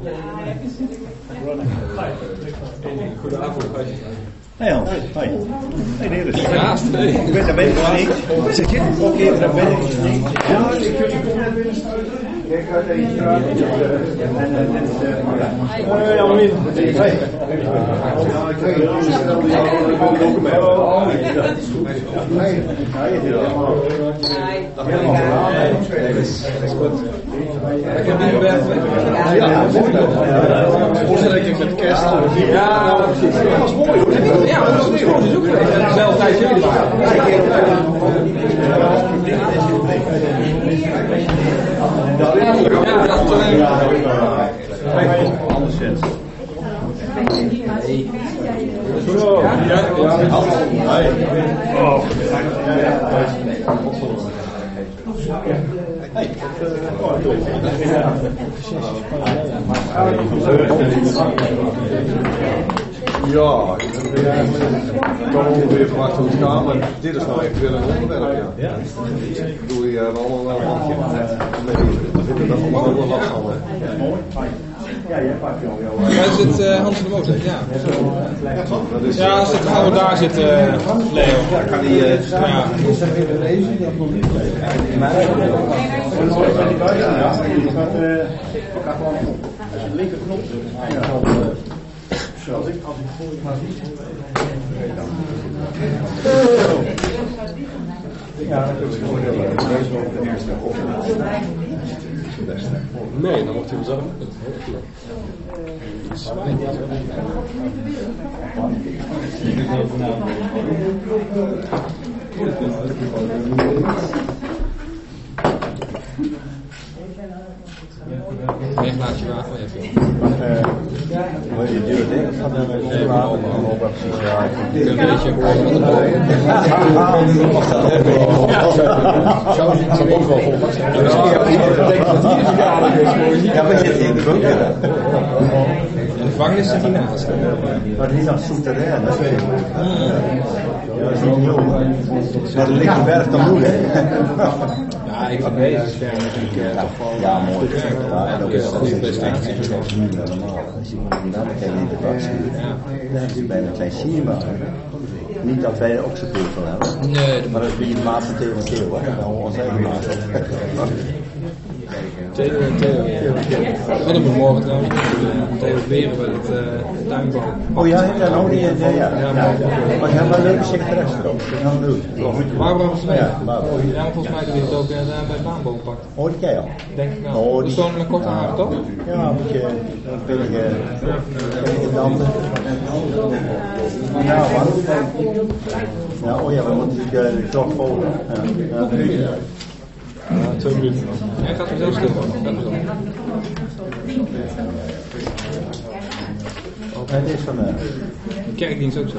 Goedenavond. Hey Hans, hoi. Hey Nelis. Ja, nee. Ik ben daar ben ik niet. Zeg je? Oké, daar ben ik niet. Ja, ik kom net binnen. Kijk uit even. Ja, maar niet. Hey. Ja, ik heb ook mee. Ik heb hier weg. Ja, voorstellen met kerst. Ja, precies. Dat was mooi hoor. Ja, dat was mooi. Dus ook dezelfde tijd jullie waren. Ja, dat anderszins. Zo, ja. Ja, ik kan ongeveer verwachten hoe het gaat, maar dit is nou echt weer een onderwerp, ja. Ik bedoel, je hebt allemaal wel een handje. We zitten er allemaal wel last van, hè. Daar zit Hans van de Motor, ja. Ja, gaan we daar zitten, Leo. Ik ga die... Ja. Ik ga gewoon de linkerknop. Als ik voor je maar zie. Ja, dat is gewoon heel leuk. Deze wel de eerste op. Nee, dan wordt hij mezelf. Een glaasje water even. Wil je duur dingen van de Een beetje horen van de boven. Ja, maar je zit in de bunker. En de gevangenis zit hiernaast. Maar het is aan het souterrain, dat is het. Ja, dat is niet nul. Maar de lichte berg dan doen, hè? Ja, ik vind deze scherm natuurlijk toch wel... Ja, mooi. Ja, en ook is een goede prestatie. dat is niet normaal. Als je iemand dan kan je in de bak zien. Dat is bijna een klein siermaal. Niet dat wij er ook zo veel van hebben. Nee, maar dat is wie de maat van Theo en Theo, hè? Dat gaan we ons eigen maken. Theo. We hadden hem morgen trouwens. Theo Beren bij het tuinbouw. Oh ja, nou die, ja. Maar je hebt wel een leuke secretaresse erop. Nou, nu. Barbara was mee. Ja, maar volgens mij doe je het ook daar bij het baanboom pakken. oh, die ken je al. Denk ik wel. Oh, Die die stonden met korte haar, toch? Ja, een beetje pillige danten. Ja, man. Ja, oh ja, we moeten natuurlijk de klok volgen. Ja. 2 minuten. Hij gaat er zo stil worden. Het is van de kerkdienst ook zo.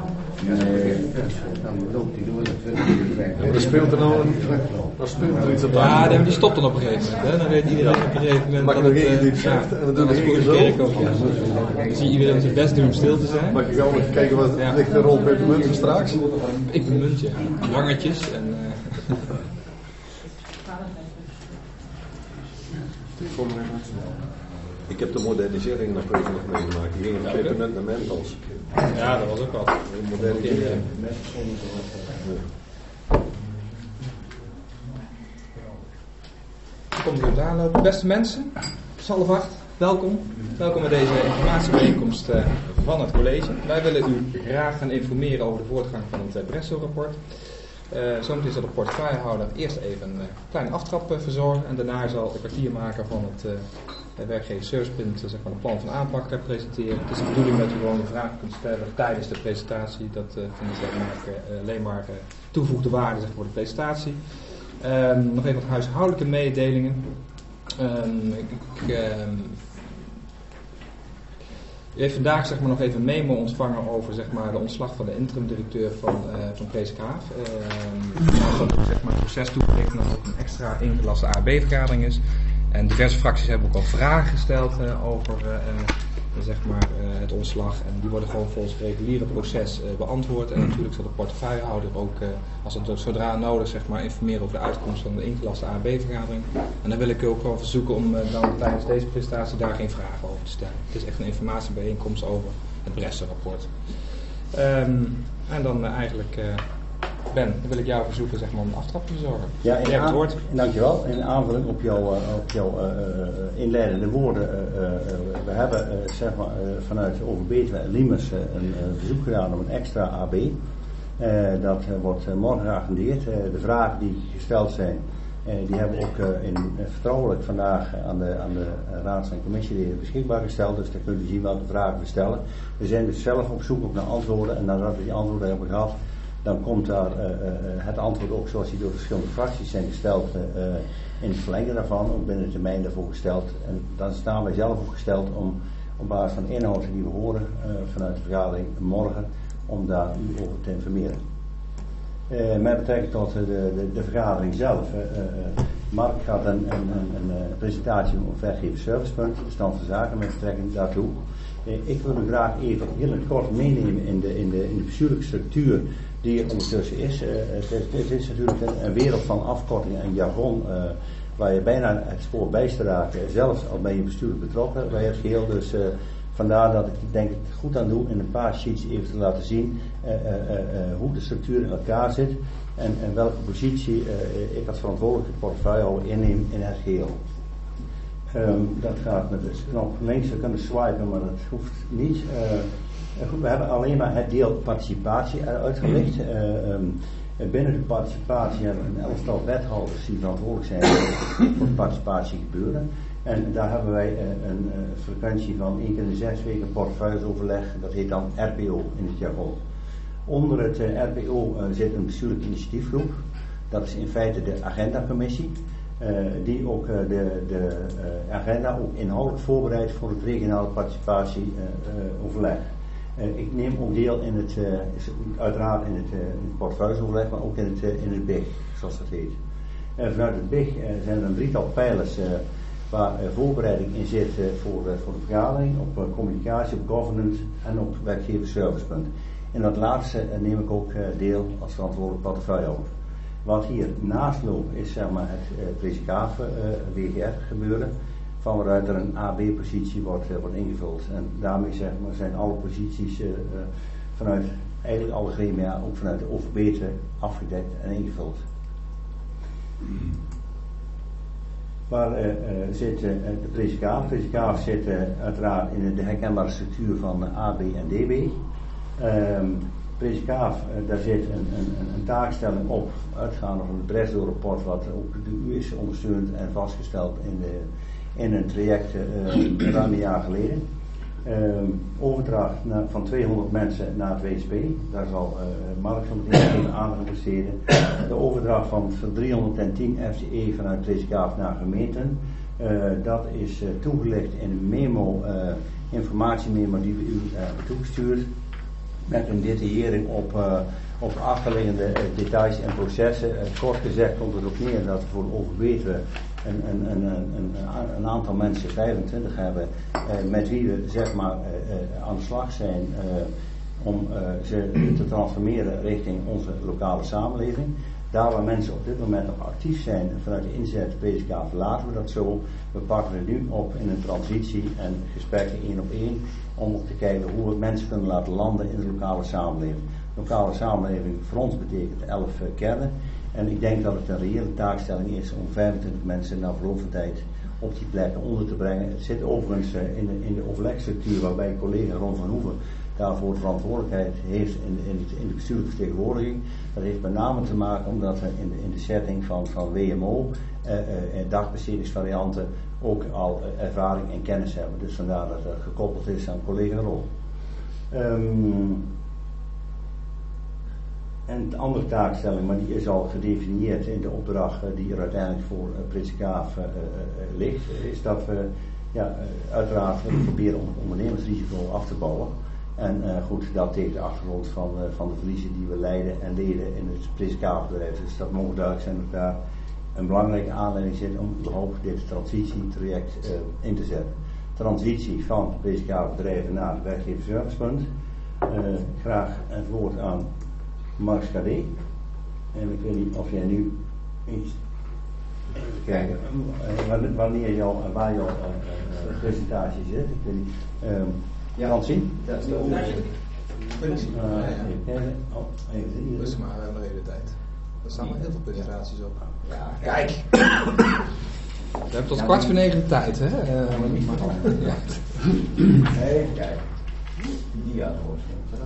Er speelt er nou iets op aan. Ja, die stopt dan op een gegeven moment. Hè? Dan weet iedereen op een gegeven moment. Mag ik nog één die zegt en dan doe ik één zo? Dan zie je iedereen zijn best doen om stil te zijn. Mag ik gewoon even kijken wat ligt er rond met de munten straks? Ik ben muntje. Wangertjes en... Ik heb de modernisering nog even meegemaakt. Die ging op een gegeven moment naar Mentals. Ja, dat was ook wat. Modernisering. Komt u aanlopen. Beste mensen, Salvacht, welkom. Welkom bij deze informatiebijeenkomst van het college. Wij willen u graag gaan informeren over de voortgang van het Bresso-rapport. Zometeen zal de portefeuillehouder eerst even een kleine aftrap verzorgen en daarna zal de kwartiermaker van het werkgeversservicepunt zeg maar, een plan van aanpak presenteren. Het is de bedoeling dat u gewoon vragen kunt stellen tijdens de presentatie. Dat vinden ze alleen maar toegevoegde waarde zeg, voor de presentatie. Nog even wat huishoudelijke mededelingen. U heeft vandaag zeg maar, nog even een memo ontvangen over zeg maar, de ontslag van de interim-directeur van Preeskraaf. Dat zeg maar, het proces toegelicht dat ook een extra ingelaste AB-vergadering is. En diverse fracties hebben ook al vragen gesteld over zeg maar het ontslag. En die worden gewoon volgens het reguliere proces beantwoord. En natuurlijk zal de portefeuillehouder ook, als het zodra nodig, zeg maar, informeren over de uitkomst van de ingelaste AB-vergadering. En dan wil ik u ook gewoon verzoeken om dan tijdens deze presentatie daar geen vragen over te stellen. Het is echt een informatiebijeenkomst over het Bresser-rapport. En dan eigenlijk... Ben, dan wil ik jou verzoeken, zeg maar, om de aftrap te verzorgen. Ja, het woord. Dankjewel. In aanvulling op jouw inleidende woorden. We hebben zeg maar, vanuit Overbetuwe en Liemers een bezoek gedaan op een extra AB. Dat wordt morgen geagendeerd. De vragen die gesteld zijn, die hebben we ook vertrouwelijk vandaag aan de raads- en commissieleden beschikbaar gesteld. Dus daar kunnen we zien welke vragen we stellen. We zijn dus zelf op zoek naar antwoorden. En nadat we die antwoorden hebben gehad, dan komt daar het antwoord ook zoals die door verschillende fracties zijn gesteld in het verlengde daarvan, ook binnen de termijn daarvoor gesteld. En dan staan wij zelf opgesteld om op basis van de inhoud die we horen vanuit de vergadering morgen, om daar u over te informeren. Met betrekking tot de vergadering zelf. Mark gaat een presentatie doen op werkgeversservicepunt, de stand van zaken met betrekking daartoe. Ik wil u graag even heel kort meenemen in de bestuurlijke structuur die er ondertussen is. Het is natuurlijk een wereld van afkortingen en jargon waar je bijna het spoor bij te raken, zelfs al ben je bestuurlijk betrokken bij het geheel. Dus vandaar dat ik denk het goed aan doe in een paar sheets even te laten zien hoe de structuur in elkaar zit en welke positie ik als verantwoordelijke portefeuillehouder inneem in het geheel. Dat gaat met de knop links, we kunnen swipen, maar dat hoeft niet. Goed, we hebben alleen maar het deel participatie eruit gelicht. Binnen de participatie hebben we een elftal wethouders die verantwoordelijk zijn voor het participatiegebeuren. En daar hebben wij een frequentie van 1 keer in de 6 weken portefeuilleoverleg, dat heet dan RPO in het jargon. Onder het RPO zit een bestuurlijke initiatiefgroep, dat is in feite de agendacommissie. Die ook de agenda ook inhoudelijk voorbereidt voor het regionale participatieoverleg. Ik neem ook deel in het, uiteraard in het portefeuilleoverleg, maar ook in het BIG, zoals dat heet. Vanuit het BIG zijn er een drietal pijlers waar voorbereiding in zit voor de vergadering, op communicatie, op governance en op werkgeversservicepunt. En dat laatste neem ik ook deel als verantwoordelijk portefeuillehouder. Wat hier naast loopt is zeg maar het Presikaf WGR gebeuren, van waaruit er een AB-positie wordt ingevuld. En daarmee zeg maar, zijn alle posities vanuit eigenlijk alle gremia, ook vanuit de Overbetuwe, afgedekt en ingevuld. Waar zit de Presikaf? De Presikaf zit uiteraard in de herkenbare structuur van AB en DB. Presikaf, daar zit een taakstelling op, uitgaande van het Bresser-rapport, wat ook de U is ondersteund en vastgesteld in een traject ruim een jaar geleden. Overdracht van 200 mensen naar het WSP, daar zal Mark zo meteen even aandacht aan besteden. De overdracht van 310 FTE vanuit Presikaf naar gemeenten, dat is toegelicht in een memo, informatiememo die we u hebben toegestuurd. Met een detaillering op achterliggende details en processen. Kort gezegd komt het erop neer dat we voor de Overbetuwe een aantal mensen, 25 hebben, met wie we zeg maar aan de slag zijn om ze te transformeren richting onze lokale samenleving. Daar waar mensen op dit moment nog actief zijn vanuit de inzet Presikaf laten we dat zo. We pakken het nu op in een transitie en gesprekken 1 op 1 om te kijken hoe we mensen kunnen laten landen in de lokale samenleving. Lokale samenleving voor ons betekent 11 kernen. En ik denk dat het een reële taakstelling is om 25 mensen na verloop van tijd op die plekken onder te brengen. Het zit overigens in de overlegstructuur waarbij collega Ron van Hoeven daarvoor de verantwoordelijkheid heeft in de bestuurlijke vertegenwoordiging. Dat heeft met name te maken omdat we in de setting van WMO dagbestedingsvarianten ook al ervaring en kennis hebben. Dus vandaar dat het gekoppeld is aan collega Ron. En de andere taakstelling, maar die is al gedefinieerd in de opdracht die er uiteindelijk voor Presikaf ligt, is dat we uiteraard proberen om het ondernemersrisico af te bouwen. En goed, dat tegen de achtergrond van de verliezen die we leiden en leden in het Presikaf-bedrijf. Dus dat mogen duidelijk zijn dat daar een belangrijke aanleiding zit om überhaupt dit transitietraject in te zetten. transitie van PCK-bedrijven naar het werkgeversservicepunt. Graag het woord aan Mark Cadet. En ik weet niet of jij nu iets... Even kijken, waar jouw presentatie zit. Ik weet niet. Kan zien? Ja, dat is de even kijken. Even zien. Rustig maar, we hebben nog even de tijd. Er staan nog heel veel presentaties op. Ja, kijk! We hebben tot 8:45 de tijd, hè? Ja. Even kijken. Die gaat hoor.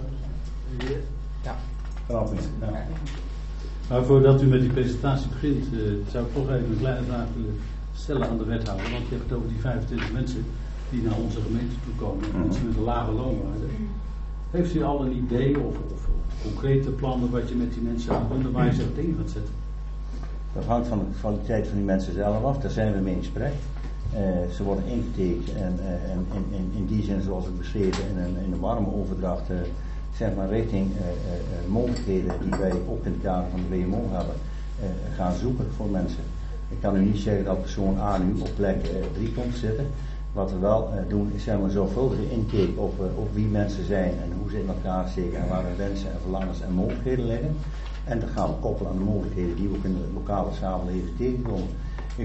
Ja. Vanaf nu. Ja. Maar voordat u met die presentatie begint, zou ik toch even een kleine vraag willen stellen aan de wethouder. Want je hebt het over die 25 mensen die naar onze gemeente toe komen. Mensen met een lage loonwaarde. Heeft u al een idee of concrete plannen wat je met die mensen aan kunt, waar je ze tegen gaat zetten? Dat hangt van de kwaliteit van die mensen zelf af. Daar zijn we mee in gesprek. Ze worden ingetekend en in die zin, zoals ik beschreven, in een warme overdracht, zeg maar richting mogelijkheden die wij ook in het kader van de WMO hebben, gaan zoeken voor mensen. Ik kan u niet zeggen dat persoon A nu op plek 3 komt zitten. Wat we wel doen is zeg maar zorgvuldige intake op wie mensen zijn en hoe ze in elkaar steken en waar hun wensen en verlangens en mogelijkheden liggen. En dat gaan we koppelen aan de mogelijkheden die we ook in de lokale samenleving tegenkomen. Ik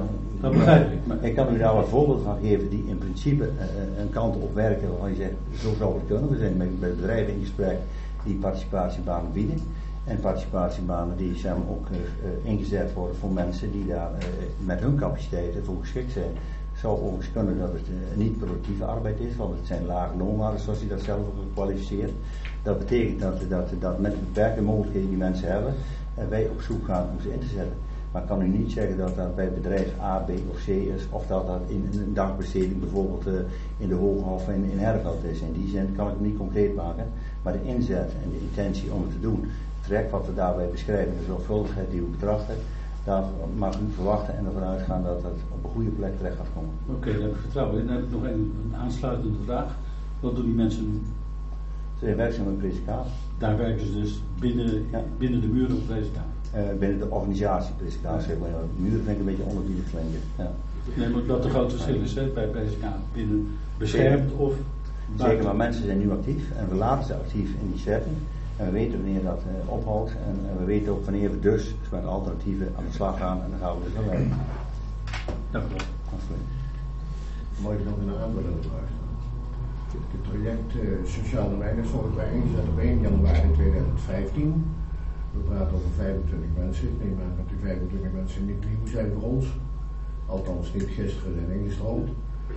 kan u daar wat voorbeelden van geven die in principe een kant op werken waarvan je zegt, zo zou het kunnen. We zijn met bedrijven in gesprek die participatiebanen bieden. En participatiebanen die zijn ook ingezet worden voor mensen die daar met hun capaciteiten voor geschikt zijn. Het zou overigens kunnen dat het niet productieve arbeid is, want het zijn lage loonwaarden zoals u dat zelf ook gekwalificeerd. Dat betekent dat met de beperkte mogelijkheden die mensen hebben, wij op zoek gaan om ze in te zetten. Maar ik kan u niet zeggen dat dat bij bedrijf A, B of C is, of dat in een dagbesteding bijvoorbeeld in de Hooghof en in Herveld is. In die zin kan ik het niet concreet maken, maar de inzet en de intentie om het te doen, het traject wat we daarbij beschrijven, de zorgvuldigheid die we betrachten, daar mag u verwachten en ervan uitgaan dat het op een goede plek terecht gaat komen. Oké, daar heb ik vertrouwen in. Dan heb ik nog een aansluitende vraag. Wat doen die mensen nu? Ze zijn werkzaam met PCK. Daar werken ze dus binnen de muren op PCK. Binnen de organisatie PCK, zeg maar. De muren vind ik een beetje onderbiedig klinken. Ja. Nee, maar dat de grote verschil is bij PCK. Binnen beschermd of buiten. Zeker, maar mensen zijn nu actief en we laten ze actief in die setting. En we weten wanneer dat ophoudt en we weten ook wanneer we dus met alternatieven aan de slag gaan en dan gaan we dus wel werken. Dank u wel. Absoluut. Mag ik nog een aanvullende vraag stellen? Het project Sociale Weigerszorg werd ingezet op 1 januari 2015. We praten over 25 mensen. Ik neem aan dat die 25 mensen niet nieuw zijn voor ons. Althans niet gisteren zijn ingestroomd.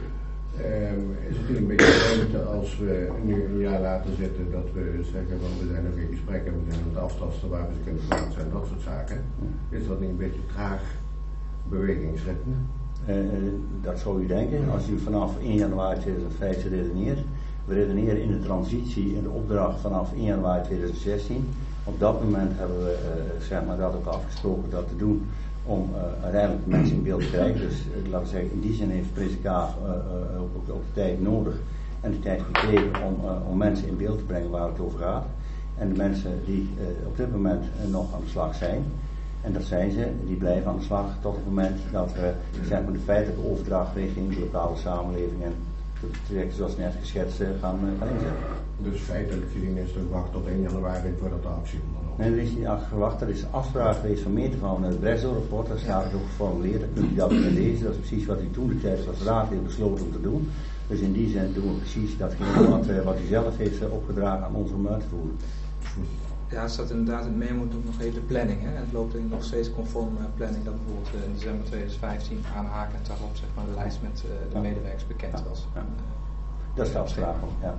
Is het een beetje vreemd als we nu een jaar later zitten dat we zeggen van we zijn nog in gesprek en we zijn aan het aftasten waar we ze kunnen plaatsen en dat soort zaken. Is dat niet een beetje traag bewegingsritme? Dat zou u denken, als u vanaf 1 januari 2015 redeneert. We redeneren in de transitie, in de opdracht vanaf 1 januari 2016. Op dat moment hebben we zeg maar, dat ook afgesproken dat te doen om uiteindelijk mensen in beeld te krijgen. Dus laten we zeggen, in die zin heeft PCK ook de tijd nodig en de tijd gekregen om mensen in beeld te brengen waar het over gaat. En de mensen die op dit moment nog aan de slag zijn, en dat zijn ze, die blijven aan de slag tot het moment dat we zeg maar, de feitelijke overdracht richting de lokale samenleving en de trajecten zoals net geschetst gaan inzetten. Dus feitelijk gezien is er gewacht tot 1 januari voordat de actie ondernomen. Nee, er is niet gewacht. Er is afspraak geweest van meter van het Bresso-rapport. Daar staat het ook geformuleerd. Dan kunt u dat in lezen. Dat is precies wat u toen de tijd als raad heeft besloten om te doen. Dus in die zin doen we precies datgene wat u zelf heeft opgedragen aan ons om uit te voeren. Ja, er staat inderdaad in het memo ook nog even de planning. Hè? Het loopt nog steeds conform planning dat bijvoorbeeld in december 2015 aanhakend daarop zeg maar, de lijst met de medewerkers bekend was. Ja. Dat is de afspraak ook, ja.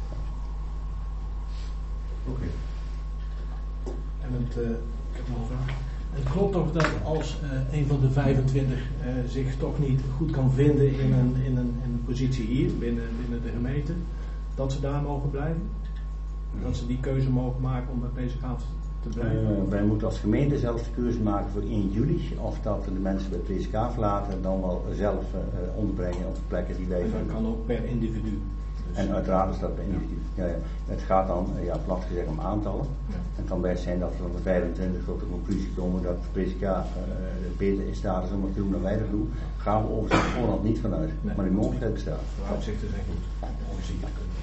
Oké. En ik heb nog een vraag. Het klopt toch dat als een van de 25 zich toch niet goed kan vinden in een positie hier binnen de gemeente, dat ze daar mogen blijven? Dat ze die keuze mogen maken om bij PCK te blijven? Wij moeten als gemeente zelfs de keuze maken voor 1 juli. Of dat de mensen bij PCK verlaten dan wel zelf onderbrengen op de plekken die wij en dat kan ook per individu? En uiteraard is dat indicatief. Het gaat dan, plat gezegd, om aantallen. Ja. Het kan best zijn dat we van de 25 tot de conclusie komen dat PCK beter in staat is om het te doen dan wij dat doen. Gaan we overigens voorhand niet vanuit. Nee. Maar die mogelijkheid bestaat. Vooruitzichten zijn goed. Om ziekte kunnen.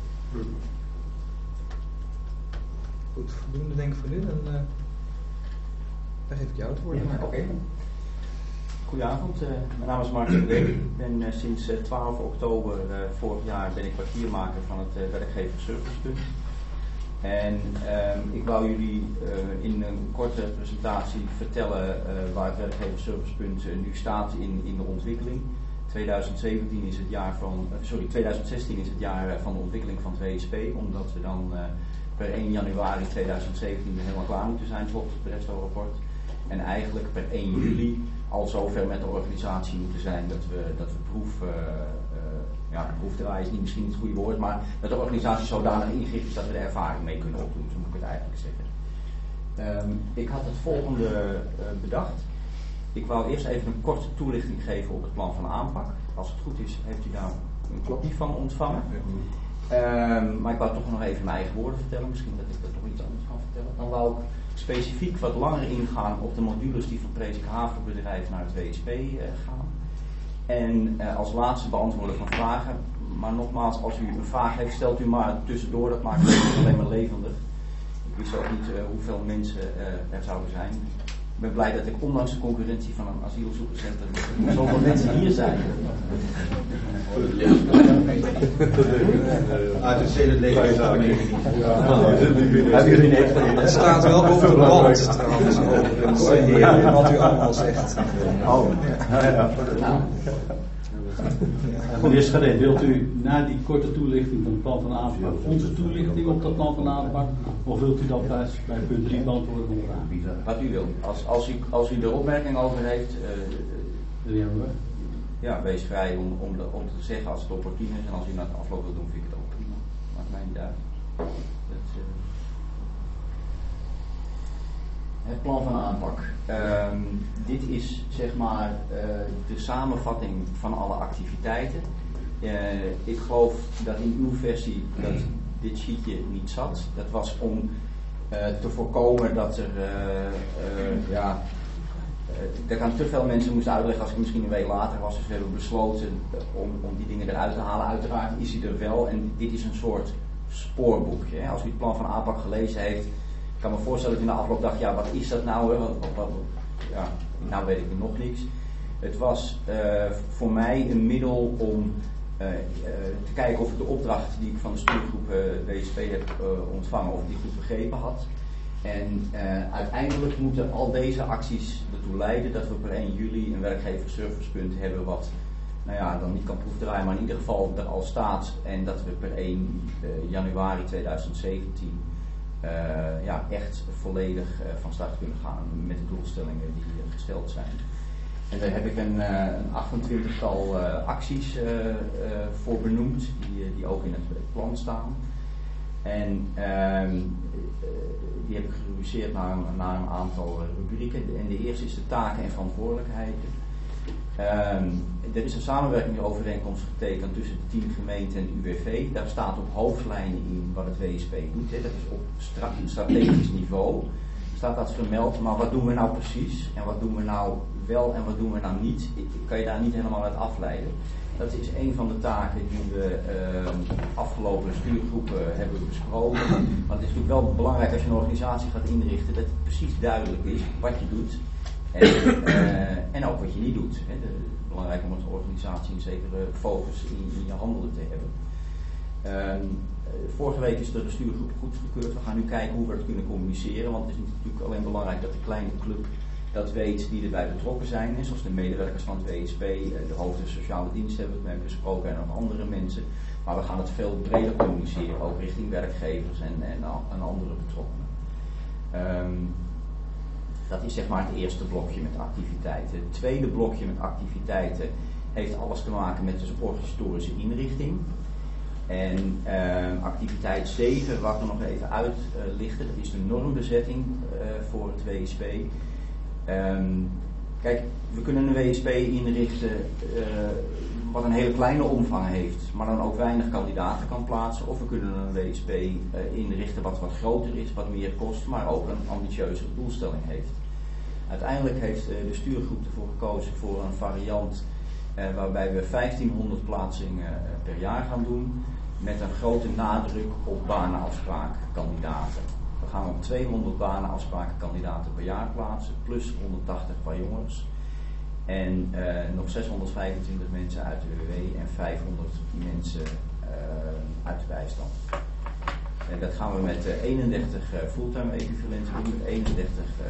Goed, voldoende denk ik voor nu. Dan geef ik jou het woord. Oké. Goedenavond, mijn naam is Mark de Leeuw. Ik ben sinds 12 oktober vorig jaar ben ik kwartiermaker van het werkgeversservicepunt. En ik wou jullie in een korte presentatie vertellen waar het werkgeversservicepunt nu staat in de ontwikkeling. 2016 is het jaar van de ontwikkeling van het WSP, omdat we dan per 1 januari 2017 helemaal klaar moeten zijn volgens het Bresso-rapport. En eigenlijk per 1 juli al zover met de organisatie moeten zijn dat we proefdraaien is misschien niet het goede woord, maar dat de organisatie zodanig ingericht is dat we de ervaring mee kunnen opdoen, zo moet ik het eigenlijk zeggen. Ik had het volgende bedacht. Ik wou eerst even een korte toelichting geven op het plan van aanpak. Als het goed is, heeft u daar een kopie van ontvangen. Maar ik wou toch nog even mijn eigen woorden vertellen, misschien dat ik er toch iets anders kan vertellen. Dan wou ik specifiek wat langer ingaan op de modules die van Prezik Havenbedrijf naar het WSP gaan. En als laatste beantwoorden van vragen. Maar nogmaals, als u een vraag heeft, stelt u maar tussendoor. Dat maakt het alleen maar levendig. Ik wist ook niet hoeveel mensen er zouden zijn. Ik ben blij dat ik ondanks de concurrentie van een asielzoekerscentrum zoveel mensen hier zijn. Uit het hele leven. Het staat wel boven de band trouwens, wat u allemaal zegt. Meneer Schadé, wilt u na die korte toelichting van het plan van aanpak onze toelichting op dat plan van aanpak, of wilt u dat bij punt 3 beantwoorden van de vraag? Wat u wilt. Als u er opmerking over heeft, wees vrij om te zeggen als het opportun is. En als u na het afloop wil doen, vind ik het ook prima. Maakt mij niet uit. Het plan van aanpak. Dit is zeg maar de samenvatting van alle activiteiten. Ik geloof dat in uw versie dat dit sheetje niet zat. Dat was om te voorkomen dat er aan te veel mensen moesten uitleggen als ik misschien een week later was. Dus we hebben besloten om die dingen eruit te halen. Uiteraard is hij er wel en dit is een soort spoorboekje. Hè. Als u het plan van aanpak gelezen heeft, ik kan me voorstellen dat u na afloop dacht, ja, wat is dat nou? Hè? Nou weet ik nog niks. Het was voor mij een middel om te kijken of ik de opdracht die ik van de stuurgroep WSP heb ontvangen, of ik die goed begrepen had. En uiteindelijk moeten al deze acties ertoe leiden dat we per 1 juli een werkgeversservicepunt hebben wat, dan niet kan proefdraaien, maar in ieder geval er al staat. En dat we per 1 januari 2017 echt volledig van start kunnen gaan met de doelstellingen die gesteld zijn. En daar heb ik een 28-tal acties voor benoemd, die ook in het plan staan. En die heb ik gerubriceerd naar een aantal rubrieken. En de eerste is de taken en verantwoordelijkheden. Er is een samenwerkingsovereenkomst getekend tussen de 10 gemeenten en UWV. Daar staat op hoofdlijnen in wat het WSP doet. Hè. Dat is op strategisch niveau. Staat dat vermeld, maar wat doen we nou precies? En wat doen we nou wel en wat doen we nou niet? Ik kan je daar niet helemaal uit afleiden. Dat is een van de taken die we afgelopen stuurgroepen hebben besproken. Want het is natuurlijk wel belangrijk als je een organisatie gaat inrichten, dat het precies duidelijk is wat je doet en ook wat je niet doet. Het is belangrijk om als organisatie een zekere focus in je handelen te hebben. Vorige week is de stuurgroep goedgekeurd. We gaan nu kijken hoe we het kunnen communiceren, want het is natuurlijk alleen belangrijk dat de kleine club dat weet die erbij betrokken zijn, zoals de medewerkers van het WSP, de hoofden sociale dienst hebben we het mee besproken en ook andere mensen. Maar we gaan het veel breder communiceren, ook richting werkgevers en andere betrokkenen. Dat is zeg maar het eerste blokje met activiteiten. Het tweede blokje met activiteiten heeft alles te maken met de organisatorische inrichting. En activiteit 7, wat we nog even uitlichten, dat is de normbezetting voor het WSP. Kijk, we kunnen een WSP inrichten wat een hele kleine omvang heeft, maar dan ook weinig kandidaten kan plaatsen. Of we kunnen een WSP inrichten wat groter is, wat meer kost, maar ook een ambitieuze doelstelling heeft. Uiteindelijk heeft de stuurgroep ervoor gekozen voor een variant waarbij we 1500 plaatsingen per jaar gaan doen, met een grote nadruk op banenafspraakkandidaten. We gaan om 200 banenafspraakkandidaten per jaar plaatsen, plus 180 qua jongens. En nog 625 mensen uit de WW en 500 mensen uit de bijstand. En dat gaan we met 31 fulltime equivalenten doen, met 31,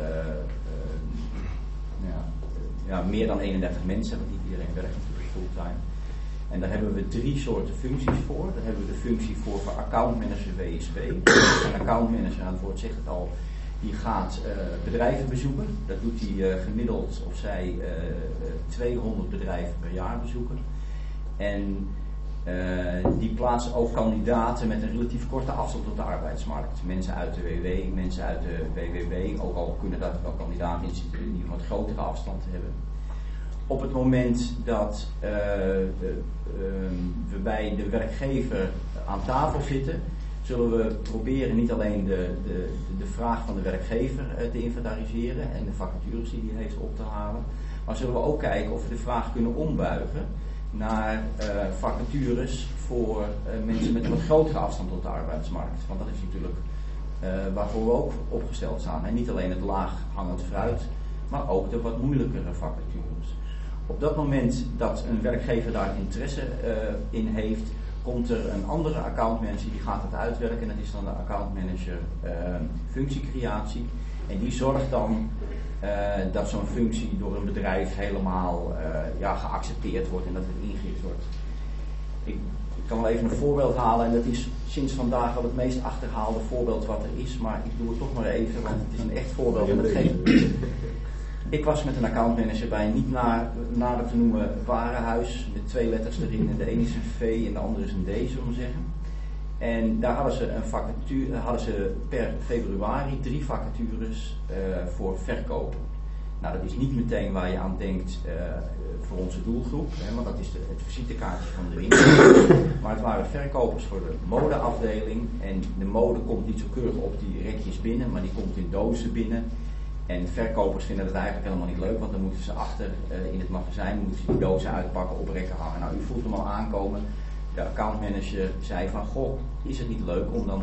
meer dan 31 mensen, want niet iedereen werkt natuurlijk fulltime. En daar hebben we 3 soorten functies voor. Daar hebben we de functie voor accountmanager WSP. Een accountmanager, aan het woord zegt het al, die gaat bedrijven bezoeken. Dat doet hij gemiddeld of zij 200 bedrijven per jaar bezoeken. En die plaatsen ook kandidaten met een relatief korte afstand tot de arbeidsmarkt. Mensen uit de WW, mensen uit de WWB, ook al kunnen daar wel kandidaten in zitten die een wat grotere afstand hebben. Op het moment dat we bij de werkgever aan tafel zitten, zullen we proberen niet alleen de vraag van de werkgever te inventariseren en de vacatures die hij heeft op te halen, maar zullen we ook kijken of we de vraag kunnen ombuigen naar vacatures voor mensen met een wat grotere afstand tot de arbeidsmarkt. Want dat is natuurlijk waarvoor we ook opgesteld staan. En niet alleen het laag hangend fruit, maar ook de wat moeilijkere vacatures. Op dat moment dat een werkgever daar interesse in heeft, komt er een andere accountmanager die gaat het uitwerken. En dat is dan de accountmanager functiecreatie. En die zorgt dan dat zo'n functie door een bedrijf helemaal geaccepteerd wordt en dat het ingericht wordt. Ik kan wel even een voorbeeld halen en dat is sinds vandaag wel het meest achterhaalde voorbeeld wat er is, maar ik doe het toch maar even, want het is een echt voorbeeld. En dat geeft... Ik was met een accountmanager bij een niet nader te noemen warenhuis met 2 letters erin en de ene is een V en de andere is een D, zullen we zeggen. En daar hadden ze een vacature, per februari 3 vacatures voor verkopen. Nou, dat is niet meteen waar je aan denkt voor onze doelgroep, want dat is het visitekaartje van de winkel. Maar het waren verkopers voor de modeafdeling en de mode komt niet zo keurig op die rekjes binnen, maar die komt in dozen binnen. En verkopers vinden dat eigenlijk helemaal niet leuk, want dan moeten ze achter in het magazijn moeten ze die dozen uitpakken, op rekken hangen. Nou, u voelt hem al aankomen. De accountmanager zei van, goh, is het niet leuk om dan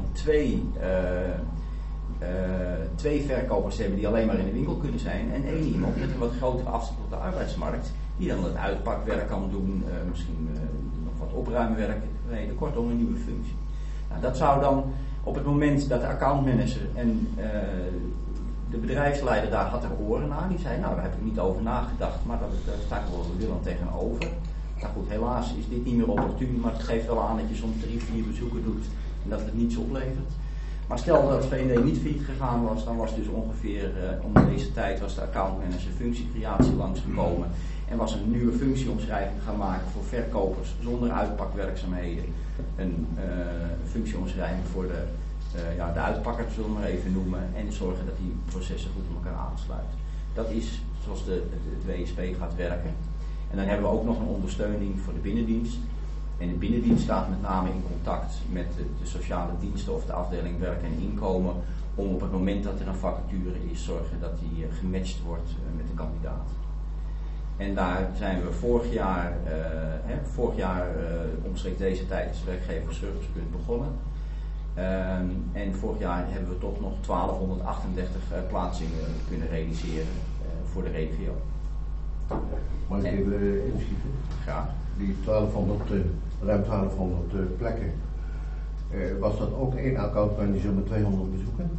2 verkopers te hebben die alleen maar in de winkel kunnen zijn en 1 iemand met een wat grotere afstand tot de arbeidsmarkt die dan het uitpakwerk kan doen, misschien nog wat opruimwerk, kortom een nieuwe functie. Nou, dat zou dan op het moment dat de accountmanager en de bedrijfsleider daar had er oren naar, die zei, nou daar heb ik niet over nagedacht, maar daar sta ik wel willend tegenover. Nou goed, helaas is dit niet meer opportun, maar het geeft wel aan dat je soms 3-4 bezoeken doet en dat het niets oplevert. Maar stel dat VND niet failliet gegaan was, dan was dus ongeveer om deze tijd was de accountmanager functiecreatie langsgekomen en was een nieuwe functieomschrijving gaan maken voor verkopers zonder uitpakwerkzaamheden. Een functieomschrijving voor de uitpakker, zullen we maar even noemen, en zorgen dat die processen goed op elkaar aansluiten. Dat is zoals het WSP gaat werken. En dan hebben we ook nog een ondersteuning voor de binnendienst. En de binnendienst staat met name in contact met de sociale diensten of de afdeling werk en inkomen, om op het moment dat er een vacature is, zorgen dat die gematcht wordt met de kandidaat. En daar zijn we vorig jaar omstreeks deze tijd is werkgeversservicepunt begonnen. En vorig jaar hebben we toch nog 1238 plaatsingen kunnen realiseren voor de regio. Mag ik even inschieten? Graag. Die ruim 1200 plekken, was dat ook 1 accountmanager met 200 bezoeken?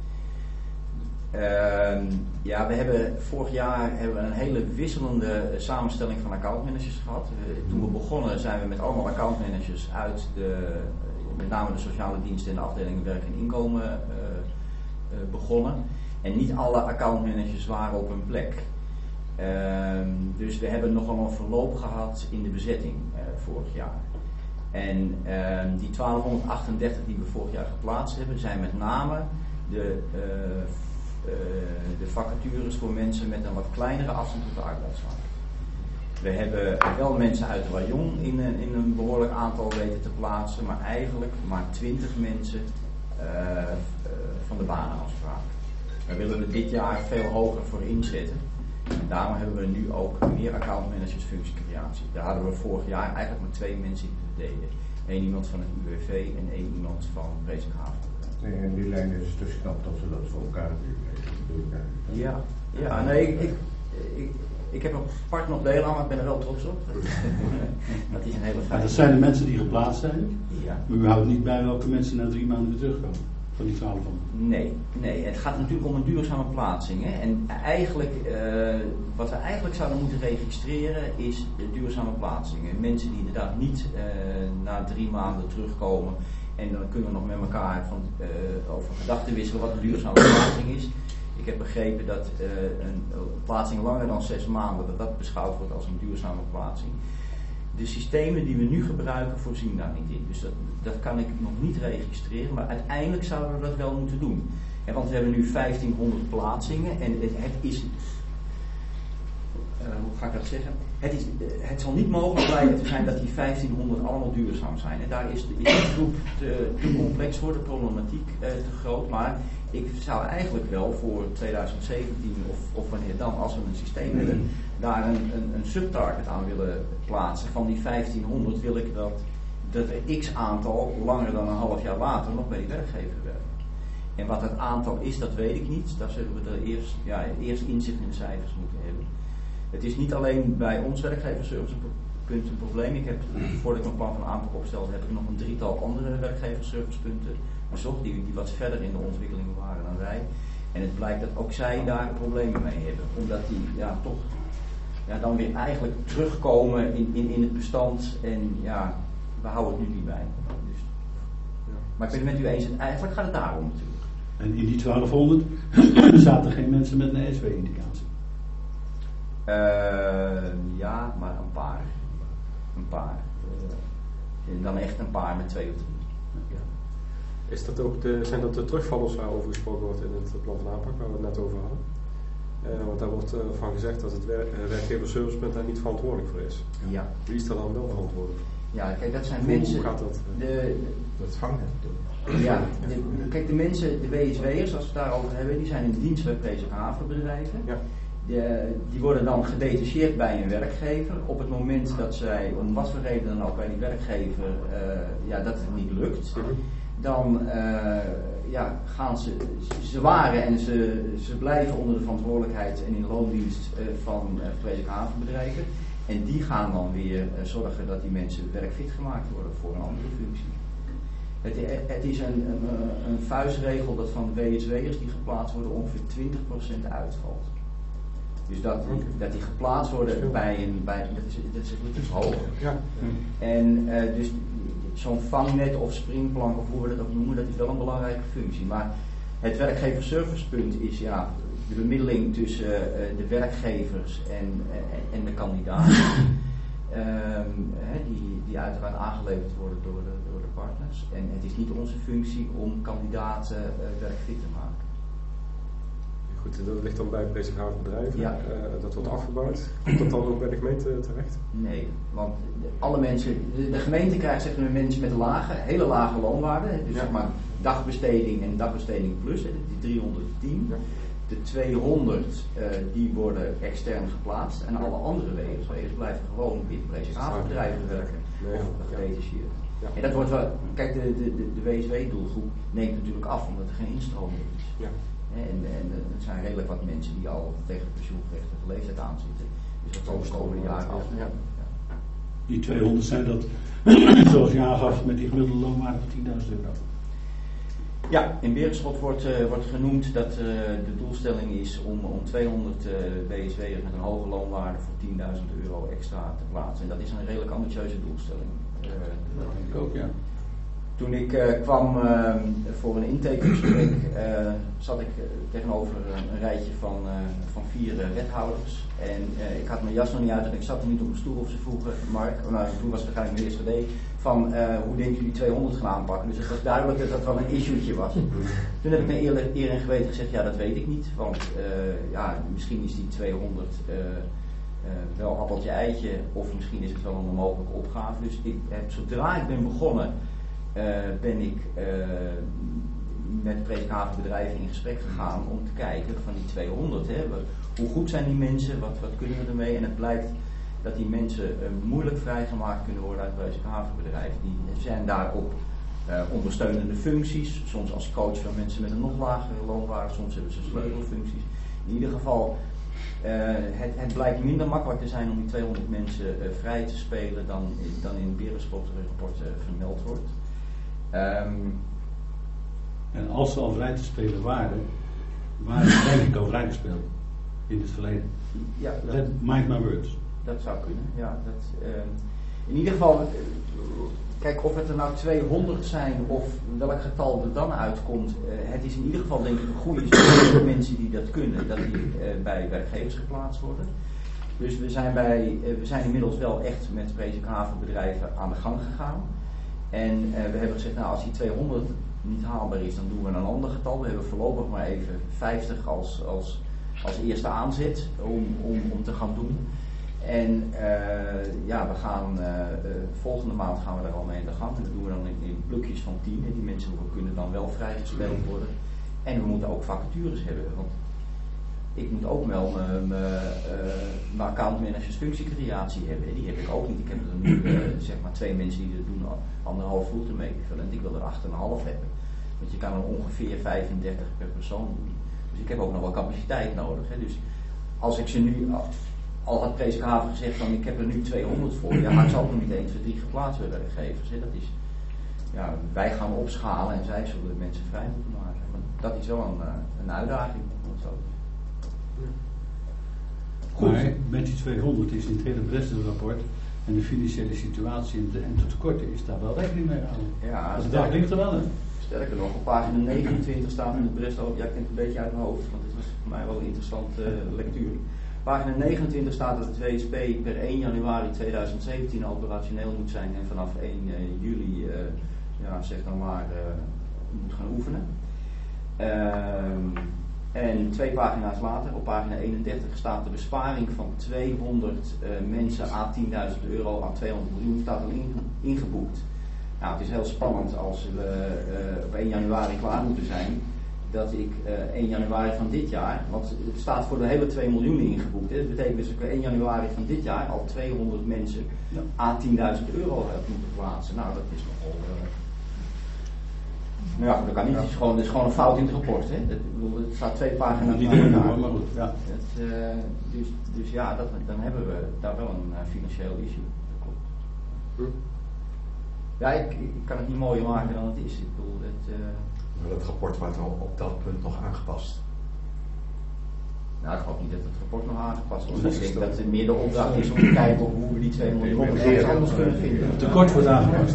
Ja, we hebben vorig jaar een hele wisselende samenstelling van accountmanagers gehad. Toen we begonnen zijn we met allemaal accountmanagers uit met name de sociale diensten en de afdeling werk en inkomen begonnen. En niet alle accountmanagers waren op hun plek. Dus we hebben nogal een verloop gehad in de bezetting vorig jaar. En die 1238 die we vorig jaar geplaatst hebben, zijn met name de vacatures voor mensen met een wat kleinere afstand tot de arbeidsmarkt. We hebben wel mensen uit de rayon in een behoorlijk aantal weten te plaatsen, maar eigenlijk maar 20 mensen van de banenafspraak. Daar willen we dit jaar veel hoger voor inzetten. En daarom hebben we nu ook meer accountmanagers functiecreatie. Daar hadden we vorig jaar eigenlijk maar 2 mensen die het deden. 1 iemand van het UWV en 1 iemand van Presikhaven. En die lijn is dus knap dat ze dat voor elkaar doen. Ja, nee, ik heb een apart nog deel aan, maar ik ben er wel trots op. Dat is een hele fijne. Dat zijn de mensen die geplaatst zijn. Ja. Maar u houdt niet bij welke mensen na 3 maanden weer terugkomen. Van die 12 van. Nee, het gaat natuurlijk om een duurzame plaatsing. Hè? En eigenlijk, wat we eigenlijk zouden moeten registreren is de duurzame plaatsingen. Mensen die inderdaad niet na 3 maanden terugkomen. En dan kunnen we nog met elkaar over gedachten wisselen wat een duurzame plaatsing is. Ik heb begrepen dat een plaatsing langer dan 6 maanden, dat beschouwd wordt als een duurzame plaatsing. De systemen die we nu gebruiken voorzien daar niet in. Dus dat kan ik nog niet registreren, maar uiteindelijk zouden we dat wel moeten doen. Want we hebben nu 1500 plaatsingen en het is... hoe ga ik dat zeggen? Het zal niet mogelijk blijken te zijn dat die 1500 allemaal duurzaam zijn. En daar is de groep te complex voor, de problematiek te groot. Maar ik zou eigenlijk wel voor 2017 of wanneer dan, als we een systeem hebben, daar een subtarget aan willen plaatsen. Van die 1500 wil ik dat er x aantal langer dan een half jaar later nog bij die werkgever werken. En wat het aantal is, dat weet ik niet. Daar zullen we eerst inzicht in de cijfers moeten hebben. Het is niet alleen bij ons werkgeverservicepunt een probleem. Ik heb, voordat ik mijn plan van aanpak opstelde, heb ik nog een 3-tal andere werkgeverservicepunten bezocht, die wat verder in de ontwikkeling waren dan wij. En het blijkt dat ook zij daar problemen mee hebben. Omdat die toch dan weer eigenlijk terugkomen in het bestand. En we houden het nu niet bij. Dus, maar ik ben het met u eens, eigenlijk gaat het daarom natuurlijk. En in die 1200 zaten geen mensen met een SW-indicatie? Ja, maar een paar. En dan echt een paar met 2 of 3. Ja. Is dat ook zijn dat de terugvallers waarover gesproken wordt in het plan van aanpak waar we het net over hadden? Want daar wordt van gezegd dat het werkgeverservicepunt daar niet verantwoordelijk voor is. Ja. Wie is daar dan wel verantwoordelijk voor? Ja, kijk, dat zijn mensen... Hoe gaat dat? Dat vangnet doen. Ja, kijk, de mensen, de WSW'ers, als we het daarover hebben, die zijn in dienst bij Presikhavenbedrijven. Ja. Die worden dan gedetacheerd bij een werkgever. Op het moment dat zij, om wat voor reden dan ook bij die werkgever, dat het niet lukt, dan gaan ze waren en ze blijven onder de verantwoordelijkheid en in de loondienst van Presikhavenbedrijven. En die gaan dan weer zorgen dat die mensen werkfit gemaakt worden voor een andere functie. Het is een vuistregel dat van WSW'ers die geplaatst worden ongeveer 20% uitvalt. Dus dat die geplaatst worden bij dat is hoger. Ja. En dus zo'n vangnet of springplank of hoe we dat ook noemen, dat is wel een belangrijke functie. Maar het werkgeverservicepunt is de bemiddeling tussen de werkgevers en de kandidaten. Die uiteraard aangeleverd worden door de partners. En het is niet onze functie om kandidaten werkfit te maken. Goed, dat ligt dan bij Presikhavenbedrijven. Ja. Dat wordt afgebouwd. Komt dat dan ook bij de gemeente terecht? Nee, want alle mensen, de gemeente krijgt zeg maar mensen met hele lage loonwaarden. Dus zeg maar dagbesteding en dagbesteding plus, die 310. Ja. De 200 die worden extern geplaatst en alle andere WSW'ers blijven gewoon binnen Presikhavenbedrijven werken of gedetacheerd. Ja. En dat wordt wel, kijk, de WSW-doelgroep neemt natuurlijk af omdat er geen instroming is. Ja. En er zijn redelijk wat mensen die al tegen de pensioengerechtige leeftijd aan zitten. Dus dat zal de komende jaren af. Ja. Die 200 zijn dat, zoals je aangaf, met die gemiddelde loonwaarde van €10.000. Ja, in Berenschot wordt genoemd dat de doelstelling is om 200 WSW'ers met een hoge loonwaarde voor €10.000 extra te plaatsen. En dat is een redelijk ambitieuze doelstelling. Dat denk ik ook, ja. Toen ik kwam voor een intakegesprek, zat ik tegenover een rijtje van 4 wethouders. En ik had mijn jas nog niet uit en ik zat er niet op een stoel of ze vroegen, Mark, toen was het waarschijnlijk mijn eerste idee, van hoe denken jullie 200 gaan aanpakken. Dus het was duidelijk dat dat wel een issue'tje was. Toen heb ik me eer en geweten gezegd, ja dat weet ik niet, want misschien is die 200 wel appeltje eitje, of misschien is het wel een onmogelijke opgave. Dus zodra ik ben begonnen, ben ik met predikhavenbedrijven in gesprek gegaan om te kijken van die 200. Hoe goed zijn die mensen, wat kunnen we ermee? En het blijkt dat die mensen moeilijk vrijgemaakt kunnen worden uit predikhavenbedrijven. Die zijn daarop ondersteunende functies, soms als coach van mensen met een nog lagere loonwaarde, soms hebben ze sleutelfuncties. In ieder geval, het blijkt minder makkelijk te zijn om die 200 mensen vrij te spelen dan in het Berensportrapport vermeld wordt. En als ze al vrij te spelen waren ze denk ik al vrijgespeeld in het verleden. Ja, Mind my words. Dat zou kunnen, ja. In ieder geval, kijk, of het er nou 200 zijn of welk getal er dan uitkomt, het is in ieder geval denk ik een goede stap voor mensen die dat kunnen, dat die bij werkgevers geplaatst worden. Dus we zijn inmiddels wel echt met predikhavenbedrijven aan de gang gegaan. En we hebben gezegd, nou als die 200 niet haalbaar is, dan doen we een ander getal. We hebben voorlopig maar even 50 als eerste aanzet om te gaan doen. En we gaan volgende maand gaan we daar al mee aan de gang. En dat doen we dan in blokjes van 10. En die mensen kunnen dan wel vrijgespeeld worden. En we moeten ook vacatures hebben. Want ik moet ook wel mijn accountmanagers functiecreatie hebben. Die heb ik ook niet. Ik heb er nu zeg maar 2 mensen die dat doen, 1,5 fulltime equivalent. Ik wil er 8,5 hebben. Want je kan er ongeveer 35 per persoon doen. Dus ik heb ook nog wel capaciteit nodig. Hè. Dus als ik ze nu, al had Predikhaven gezegd van ik heb er nu 200 voor, ja, maar ik zal ook nog niet 1, 2, 3 geplaatst worden bij werkgevers. Dat is, ja, wij gaan opschalen en zij zullen de mensen vrij moeten maken. Maar dat is wel een uitdaging. Goed. Maar met die 200 is in het hele Breslau-rapport en de financiële situatie en de tekorten is daar wel rekening mee houden. Ja, dus dat ligt er wel in. Sterker nog, op pagina 29 staat in het Breslau, ja, ik ken het een beetje uit mijn hoofd, want het was voor mij wel een interessante lectuur. Pagina 29 staat dat het WSP per 1 januari 2017 operationeel moet zijn en vanaf 1 juli, zeg dan maar, moet gaan oefenen. En 2 pagina's later, op pagina 31, staat de besparing van 200 mensen à 10.000 euro aan 200 miljoen staat al ingeboekt. Nou, het is heel spannend als we op 1 januari klaar moeten zijn, dat ik 1 januari van dit jaar, want het staat voor de hele 2 miljoen ingeboekt. Hè. Dat betekent dus dat ik 1 januari van dit jaar al 200 mensen à 10.000 euro heb moeten plaatsen. Nou, dat is nogal... Nou ja, dat kan niet. Het is gewoon een fout in het rapport. Hè. Het staat 2 pagina's naar elkaar. Maar goed, ja. Dus ja, dan hebben we daar wel een financieel issue. Dat klopt. Ja, ik kan het niet mooier maken dan het is. Ik bedoel, Maar dat rapport wordt al op dat punt nog aangepast. Nou, ik hoop niet dat het rapport nog aangepast wordt. Ik denk dat het meer de opdracht is om te kijken hoe we die 2 miljoen anders kunnen vinden. Het tekort wordt aangepast.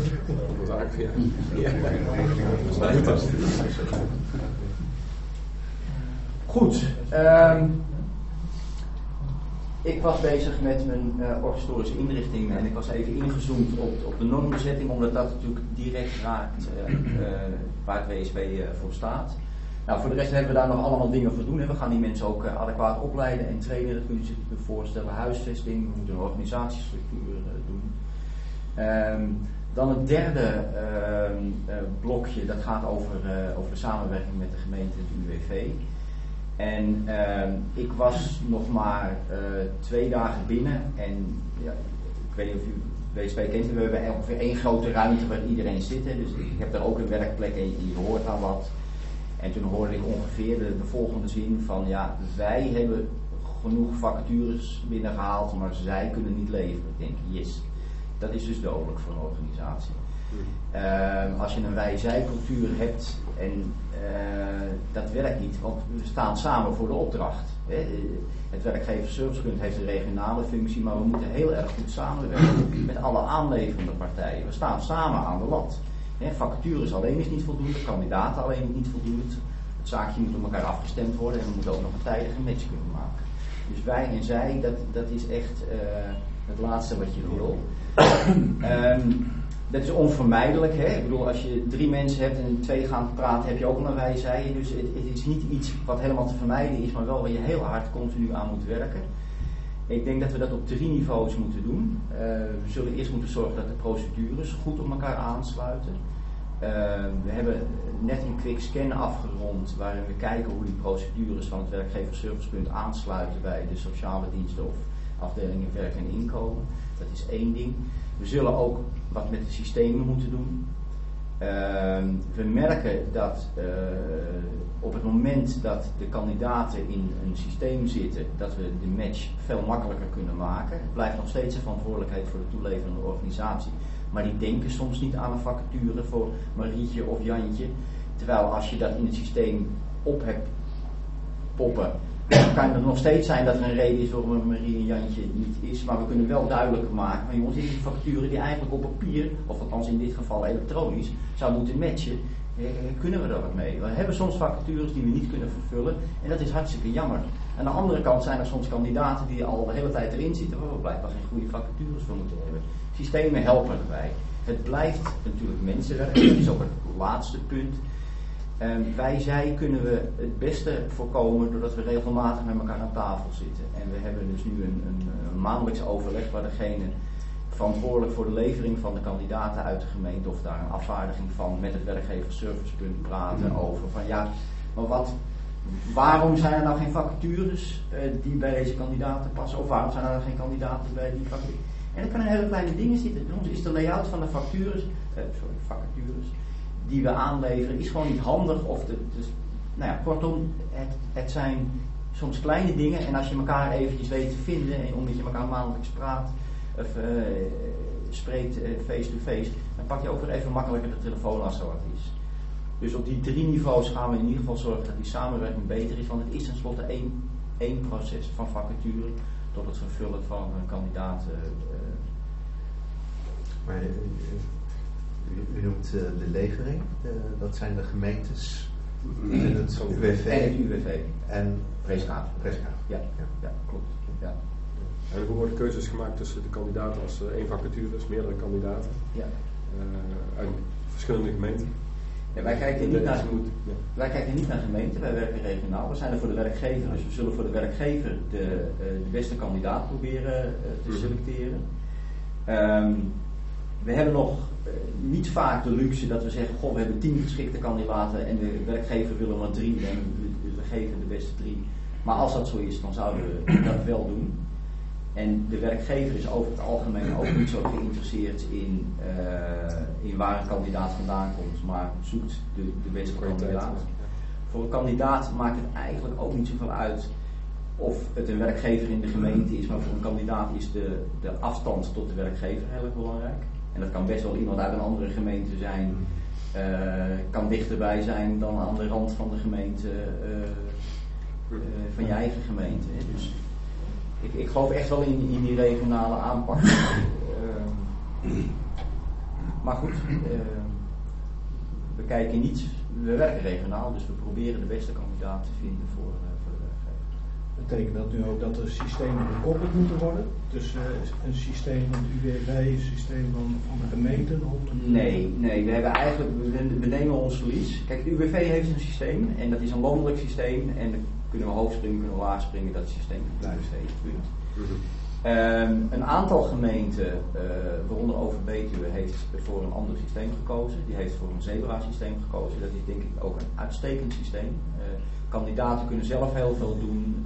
Goed. Ik was bezig met mijn historische inrichting en ik was even ingezoomd op de normbezetting, omdat dat natuurlijk direct raakt waar het WSP voor staat. Nou, voor de rest hebben we daar nog allemaal dingen voor doen. Hè. We gaan die mensen ook adequaat opleiden en trainen, dat kun je zich voorstellen. Huisvesting, we moeten een organisatiestructuur doen. Dan het derde blokje, dat gaat over de samenwerking met de gemeente en het UWV. En ik was nog maar 2 dagen binnen en ja, ik weet niet of u WSP kent, we hebben ongeveer 1 grote ruimte waar iedereen zit. Hè. Dus ik heb daar ook een werkplek en je hoort daar wat. En toen hoorde ik ongeveer de volgende zin van ja, wij hebben genoeg vacatures binnengehaald, maar zij kunnen niet leveren. Ik denk, yes, dat is dus dodelijk voor een organisatie. Als je een wij-zij-cultuur hebt en dat werkt niet, want we staan samen voor de opdracht. Hè. Het werkgeversservicepunt heeft een regionale functie, maar we moeten heel erg goed samenwerken met alle aanleverende partijen. We staan samen aan de lat. Hè. Vacatures alleen is niet voldoende, kandidaten alleen is niet voldoende. Het zaakje moet op elkaar afgestemd worden en we moeten ook nog een tijdige match kunnen maken. Dus wij en zij, dat is echt het laatste wat je wil. Dat is onvermijdelijk. Hè? Ik bedoel, als je 3 mensen hebt en 2 gaan praten, heb je ook al een wij-zij. Dus het is niet iets wat helemaal te vermijden is, maar wel waar je heel hard continu aan moet werken. Ik denk dat we dat op 3 niveaus moeten doen. We zullen eerst moeten zorgen dat de procedures goed op elkaar aansluiten. We hebben net een quick scan afgerond waarin we kijken hoe die procedures van het werkgeversservicepunt aansluiten bij de sociale diensten of afdelingen werk en inkomen. Dat is 1 ding. We zullen ook wat met de systemen moeten doen. We merken dat op het moment dat de kandidaten in een systeem zitten, dat we de match veel makkelijker kunnen maken. Het blijft nog steeds een verantwoordelijkheid voor de toeleverende organisatie. Maar die denken soms niet aan een vacature voor Marietje of Jantje. Terwijl als je dat in het systeem op hebt poppen, dan kan het nog steeds zijn dat er een reden is waarom een Marie en Jantje niet is. Maar we kunnen wel duidelijker maken van jongens, dit is een vacature die eigenlijk op papier, of althans in dit geval elektronisch, zou moeten matchen. Kunnen we daar wat mee? We hebben soms vacatures die we niet kunnen vervullen en dat is hartstikke jammer. Aan de andere kant zijn er soms kandidaten die al de hele tijd erin zitten waar we blijkbaar geen goede vacatures voor moeten hebben. Systemen helpen erbij. Het blijft natuurlijk mensenwerk, dat is ook het laatste punt. Zij kunnen we het beste voorkomen doordat we regelmatig met elkaar aan tafel zitten. En we hebben dus nu een maandelijks overleg waar degene verantwoordelijk voor de levering van de kandidaten uit de gemeente of daar een afvaardiging van met het werkgeversservicepunt praten over van ja, maar waarom zijn er nou geen vacatures die bij deze kandidaten passen of waarom zijn er nou geen kandidaten bij die vacatures? En er kunnen hele kleine dingen zitten. Bij ons is de layout van de vacatures die we aanleveren is gewoon niet handig. Kortom, het zijn soms kleine dingen en als je elkaar eventjes weet te vinden en omdat je elkaar maandelijks praat of spreekt face-to-face, dan pak je ook weer even makkelijker de telefoon als er wat is. Dus op die 3 niveaus gaan we in ieder geval zorgen dat die samenwerking beter is, want het is tenslotte één proces van vacature tot het vervullen van een kandidaat. Maar u noemt de levering, dat zijn de gemeentes en het UWV. En het UWV. En presentatie. Ja, klopt. Ja. En er worden keuzes gemaakt tussen de kandidaten als 1 vacature, dus meerdere kandidaten. Ja. Uit verschillende gemeenten. Ja, wij kijken niet naar gemeenten, wij werken regionaal. We zijn er voor de werkgever, dus we zullen voor de werkgever de beste kandidaat proberen te selecteren. We hebben nog niet vaak de luxe dat we zeggen, we hebben 10 geschikte kandidaten en de werkgever wil er maar 3 en we geven de beste 3. Maar als dat zo is, dan zouden we dat wel doen. En de werkgever is over het algemeen ook niet zo geïnteresseerd in waar een kandidaat vandaan komt, maar zoekt de beste kandidaat. Voor een kandidaat maakt het eigenlijk ook niet zoveel uit of het een werkgever in de gemeente is, maar voor een kandidaat is de afstand tot de werkgever heel erg belangrijk. En dat kan best wel iemand uit een andere gemeente zijn, kan dichterbij zijn dan aan de rand van de gemeente, van je eigen gemeente. Dus ik geloof echt wel in die regionale aanpak. Maar goed, we werken regionaal, dus we proberen de beste kandidaat te vinden voor de werkgever. Betekent dat nu ook dat er systemen gekoppeld moeten worden? Dus een systeem van het UWV, een systeem van de gemeente? Nee, we hebben eigenlijk, we nemen ons verlies. Kijk, het UWV heeft een systeem en dat is een landelijk systeem en dan kunnen we hoog springen, kunnen we laag springen, dat systeem blijft steeds. Punt. Een aantal gemeenten, waaronder Overbetuwe, heeft voor een ander systeem gekozen. Die heeft voor een Zebra-systeem gekozen. Dat is denk ik ook een uitstekend systeem. Kandidaten kunnen zelf heel veel doen.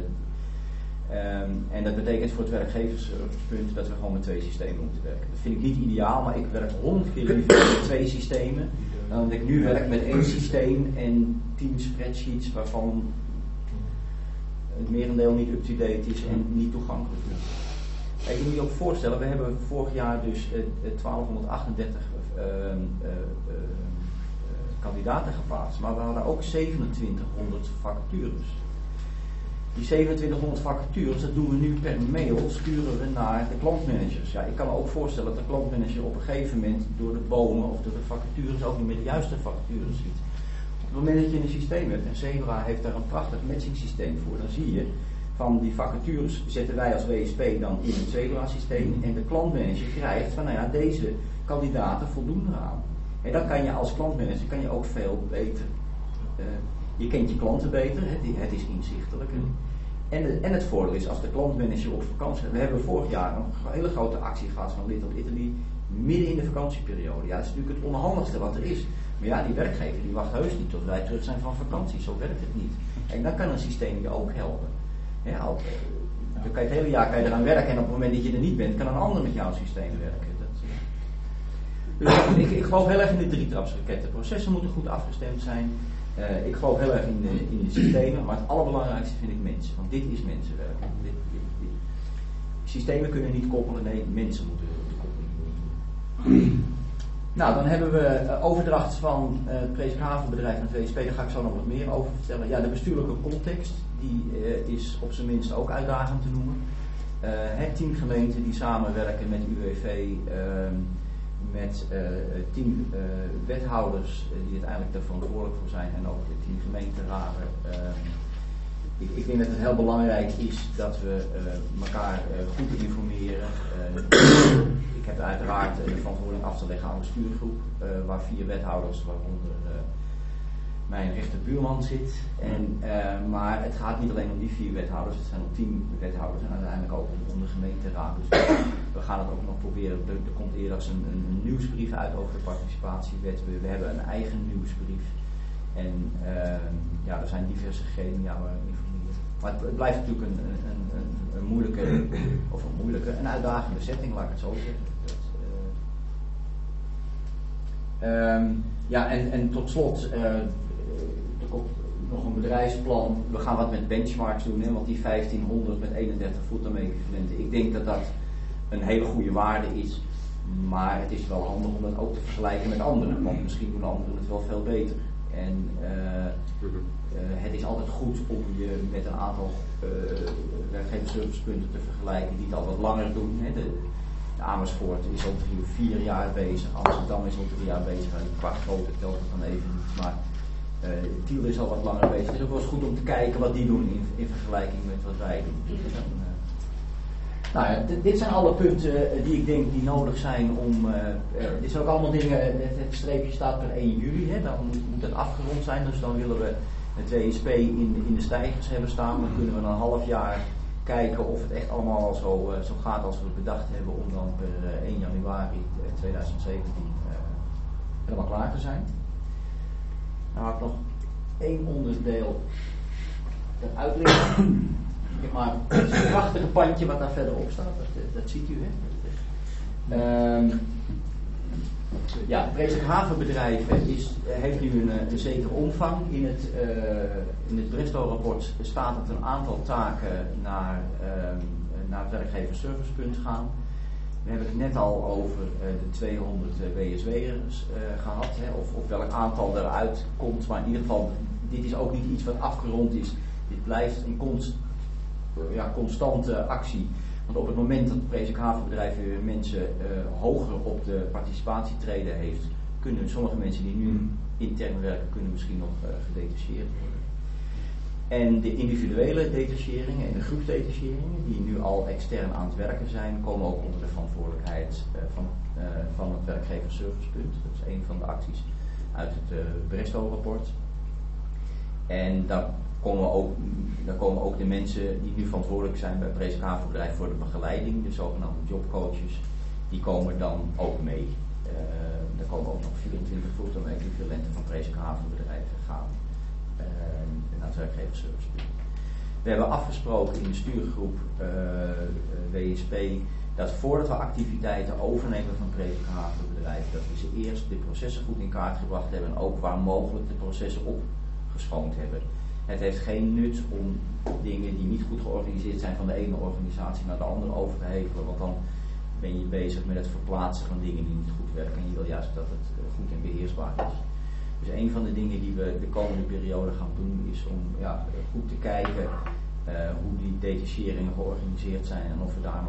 En dat betekent voor het werkgeverspunt dat we gewoon met 2 systemen moeten werken. Dat vind ik niet ideaal, maar ik werk 100 keer liever met 2 systemen dan dat ik nu werk met 1 systeem en 10 spreadsheets waarvan het merendeel niet up-to-date is en niet toegankelijk is. Je moet je ook voorstellen, we hebben vorig jaar dus 1238 kandidaten geplaatst, maar we hadden ook 2700 vacatures. Die 2700 vacatures, dat doen we nu per mail, sturen we naar de klantmanagers. Ja, ik kan me ook voorstellen dat de klantmanager op een gegeven moment door de bomen of door de vacatures ook niet meer de juiste vacatures ziet. Op het moment dat je een systeem hebt, en Zebra heeft daar een prachtig matching systeem voor, dan zie je van die vacatures zetten wij als WSP dan in het Zebra systeem en de klantmanager krijgt van deze kandidaten voldoen eraan. En dan kan je als klantmanager ook veel beter. Je kent je klanten beter, het is inzichtelijk. En het voordeel is, als de klantmanager op vakantie gaat. We hebben vorig jaar een hele grote actie gehad van Little Italy midden in de vakantieperiode. Ja, dat is natuurlijk het onhandigste wat er is. Maar ja, die werkgever die wacht heus niet tot wij terug zijn van vakantie. Zo werkt het niet. En dan kan een systeem je ook helpen. Ja, dan kan je het hele jaar eraan werken en op het moment dat je er niet bent, kan een ander met jouw systeem werken. Dus ik geloof heel erg in de drietrapsraket. De processen moeten goed afgestemd zijn. Ik geloof heel erg in de systemen, maar het allerbelangrijkste vind ik mensen. Want dit is mensenwerk. Systemen kunnen niet koppelen, nee, mensen moeten de koppeling doen. Nou, dan hebben we overdracht van het Presikhavenbedrijf naar het WSP, daar ga ik zo nog wat meer over vertellen. Ja, de bestuurlijke context, die is op zijn minst ook uitdagend te noemen. 10 gemeenten die samenwerken met UWV, met 10 wethouders die uiteindelijk er verantwoordelijk voor zijn en ook de 10 gemeenteraden. Ik denk dat het heel belangrijk is dat we elkaar goed informeren. Ik heb uiteraard de verantwoording af te leggen aan de stuurgroep, waar 4 wethouders, waaronder mijn rechterbuurman zit. Maar het gaat niet alleen om die 4 wethouders, het zijn ook 10 wethouders en uiteindelijk ook om de gemeenteraad. Dus we gaan het ook nog proberen. Er komt eerder een nieuwsbrief uit over de participatiewet. We hebben een eigen nieuwsbrief. En er zijn diverse gremia waar we informeren. Maar het blijft natuurlijk een uitdagende setting, laat ik het zo zeggen. En tot slot, er komt nog een bedrijfsplan. We gaan wat met benchmarks doen, want die 1500 met 31 fulltime-equivalenten. Ik denk dat dat een hele goede waarde is. Maar het is wel handig om dat ook te vergelijken met anderen. Want misschien doen anderen het wel veel beter. En het is altijd goed om je met een aantal werkgeversservicepunten te vergelijken die het al wat langer doen. Hè. De Amersfoort is al 3 of 4 jaar bezig, Amsterdam is al 3 jaar bezig, qua grootte telt het dan even niet. Maar Tiel is al wat langer bezig. Het is ook wel eens goed om te kijken wat die doen in vergelijking met wat wij doen. Dit zijn alle punten die ik denk die nodig zijn om. Dit zijn ook allemaal dingen. Het streepje staat per 1 juli. Dan moet het afgerond zijn. Dus dan willen we het WSP in de stijgers hebben staan. Dan kunnen we een half jaar kijken of het echt allemaal zo gaat als we het bedacht hebben. Om dan per 1 januari 2017 helemaal klaar te zijn. Nou heb ik nog 1 onderdeel eruit liggen. Maar het is een prachtige pandje wat daar verderop staat, dat ziet u, hè? Het Presikhavenbedrijf heeft nu een zekere omvang. In het Bresto-rapport staat dat een aantal taken naar het werkgeversservicepunt gaan. We hebben het net al over de 200 WSW'ers gehad, of welk aantal eruit komt. Maar in ieder geval, dit is ook niet iets wat afgerond is. Dit blijft een constante actie. Want op het moment dat het Presikhavenbedrijf weer mensen hoger op de participatietreden heeft, kunnen sommige mensen die nu intern werken, kunnen misschien nog gedetacheerd worden. En de individuele detacheringen en de groepsdetacheringen, die nu al extern aan het werken zijn, komen ook onder de verantwoordelijkheid van het werkgeversservicepunt. Dat is een van de acties uit het Bresto-rapport. En daar komen ook de mensen die nu verantwoordelijk zijn bij het Presikhavenbedrijf voor de begeleiding, de zogenaamde jobcoaches, die komen dan ook mee. Er komen ook nog 24 fulltime-equivalenten van Presikhavenbedrijven gaan naar het werkgeversservicepunt. We hebben afgesproken in de stuurgroep WSP dat voordat we activiteiten overnemen van het Presikhavenbedrijf, dat we ze eerst de processen goed in kaart gebracht hebben en ook waar mogelijk de processen opgeschoond hebben. Het heeft geen nut om dingen die niet goed georganiseerd zijn van de ene organisatie naar de andere over te hevelen, want dan ben je bezig met het verplaatsen van dingen die niet goed werken en je wil juist dat het goed en beheersbaar is. Dus een van de dingen die we de komende periode gaan doen is om goed te kijken hoe die detacheringen georganiseerd zijn en of we daar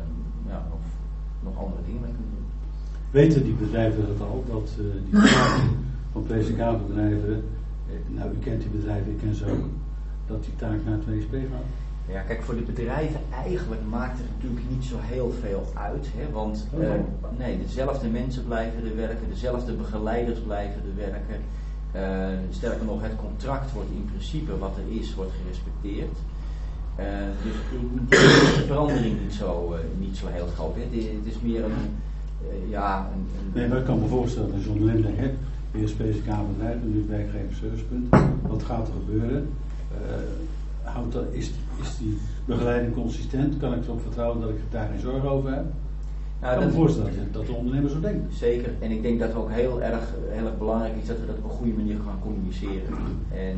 nog andere dingen mee kunnen doen. Weten die bedrijven dat al, dat die taken van Presikhavenbedrijven, u kent die bedrijven, ik ken ze ook, dat die taak naar het WSP gaat? Ja, kijk, voor de bedrijven eigenlijk maakt het natuurlijk niet zo heel veel uit, want dezelfde mensen blijven er werken, dezelfde begeleiders blijven er werken. Sterker nog, het contract wordt in principe wat er is, wordt gerespecteerd. Dus ik denk de verandering niet zo heel groot. Het is meer Nee, maar ik kan me voorstellen dat als je ondernemer hebt, eerst PCK-bedrijf en nu werkgeversservicepunt, wat gaat er gebeuren? Is die begeleiding consistent? Kan ik erop vertrouwen dat ik daar geen zorgen over heb? Ik kan me voorstellen dat de ondernemer zo denkt. Zeker, en ik denk dat het ook heel erg belangrijk is dat we dat op een goede manier gaan communiceren. En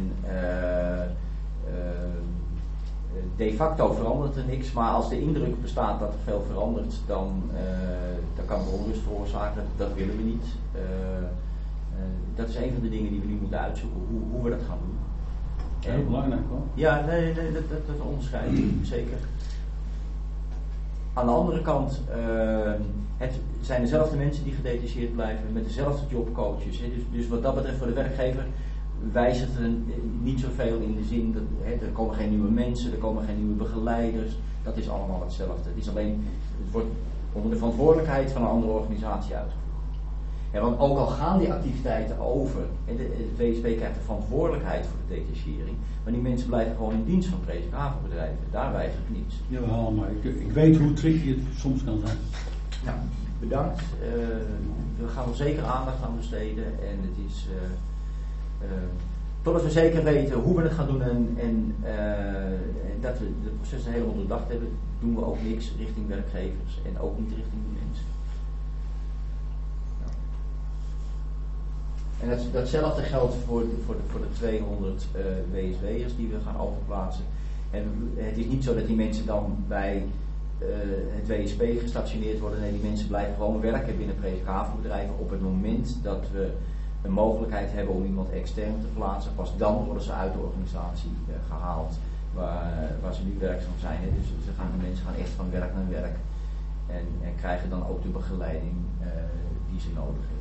de facto verandert er niks, maar als de indruk bestaat dat er veel verandert, dan kan het onrust veroorzaken. Dat willen we niet. Dat is een van de dingen die we nu moeten uitzoeken, hoe we dat gaan doen. Heel belangrijk hoor. Ja, nee, dat onderscheid zeker. Aan de andere kant, het zijn dezelfde mensen die gedetacheerd blijven, met dezelfde jobcoaches. Dus wat dat betreft voor de werkgever wijzigt er niet zoveel in de zin dat er komen geen nieuwe mensen, er komen geen nieuwe begeleiders. Dat is allemaal hetzelfde. Het wordt onder de verantwoordelijkheid van een andere organisatie uitgevoerd. Ja, want ook al gaan die activiteiten over, en de WSP krijgt de verantwoordelijkheid voor de detachering, maar die mensen blijven gewoon in dienst van PCK-bedrijven. Daar wijzigt niets. Jawel, maar ik weet hoe tricky het soms kan zijn. Nou, bedankt. We gaan er zeker aandacht aan besteden en het is totdat we zeker weten hoe we het gaan doen en dat we de processen helemaal doordacht hebben, doen we ook niks richting werkgevers en ook niet richting de mensen. En datzelfde geldt voor de 200 WSW'ers die we gaan overplaatsen. En het is niet zo dat die mensen dan bij het WSP gestationeerd worden. Nee, die mensen blijven gewoon werken binnen PCK-bedrijven. Op het moment dat we een mogelijkheid hebben om iemand extern te plaatsen, pas dan worden ze uit de organisatie gehaald waar ze nu werkzaam zijn. Dus de mensen gaan echt van werk naar werk en krijgen dan ook de begeleiding die ze nodig hebben.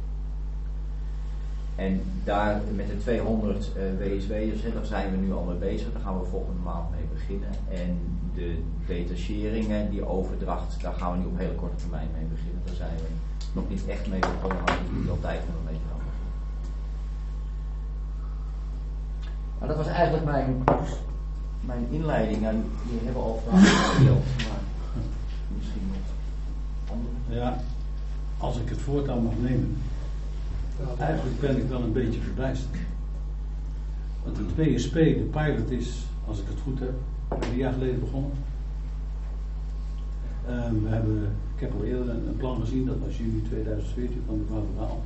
En daar met de 200 WSW'ers, daar zijn we nu al mee bezig. Daar gaan we volgende maand mee beginnen. En de detacheringen, die overdracht, daar gaan we nu op hele korte termijn mee beginnen. Daar zijn we nog niet echt mee begonnen, maar we moeten al tijd om mee te gaan beginnen. Maar dat was eigenlijk mijn inleiding. En jullie hebben al vragen gesteld, maar misschien nog andere. Ja, als ik het voortouw mag nemen. Eigenlijk ben ik wel een beetje verbijsterd. Want het WSP, de pilot is, als ik het goed heb, 3 jaar geleden begonnen. Ik heb al eerder een plan gezien, dat was juni 2014 van de verhaal.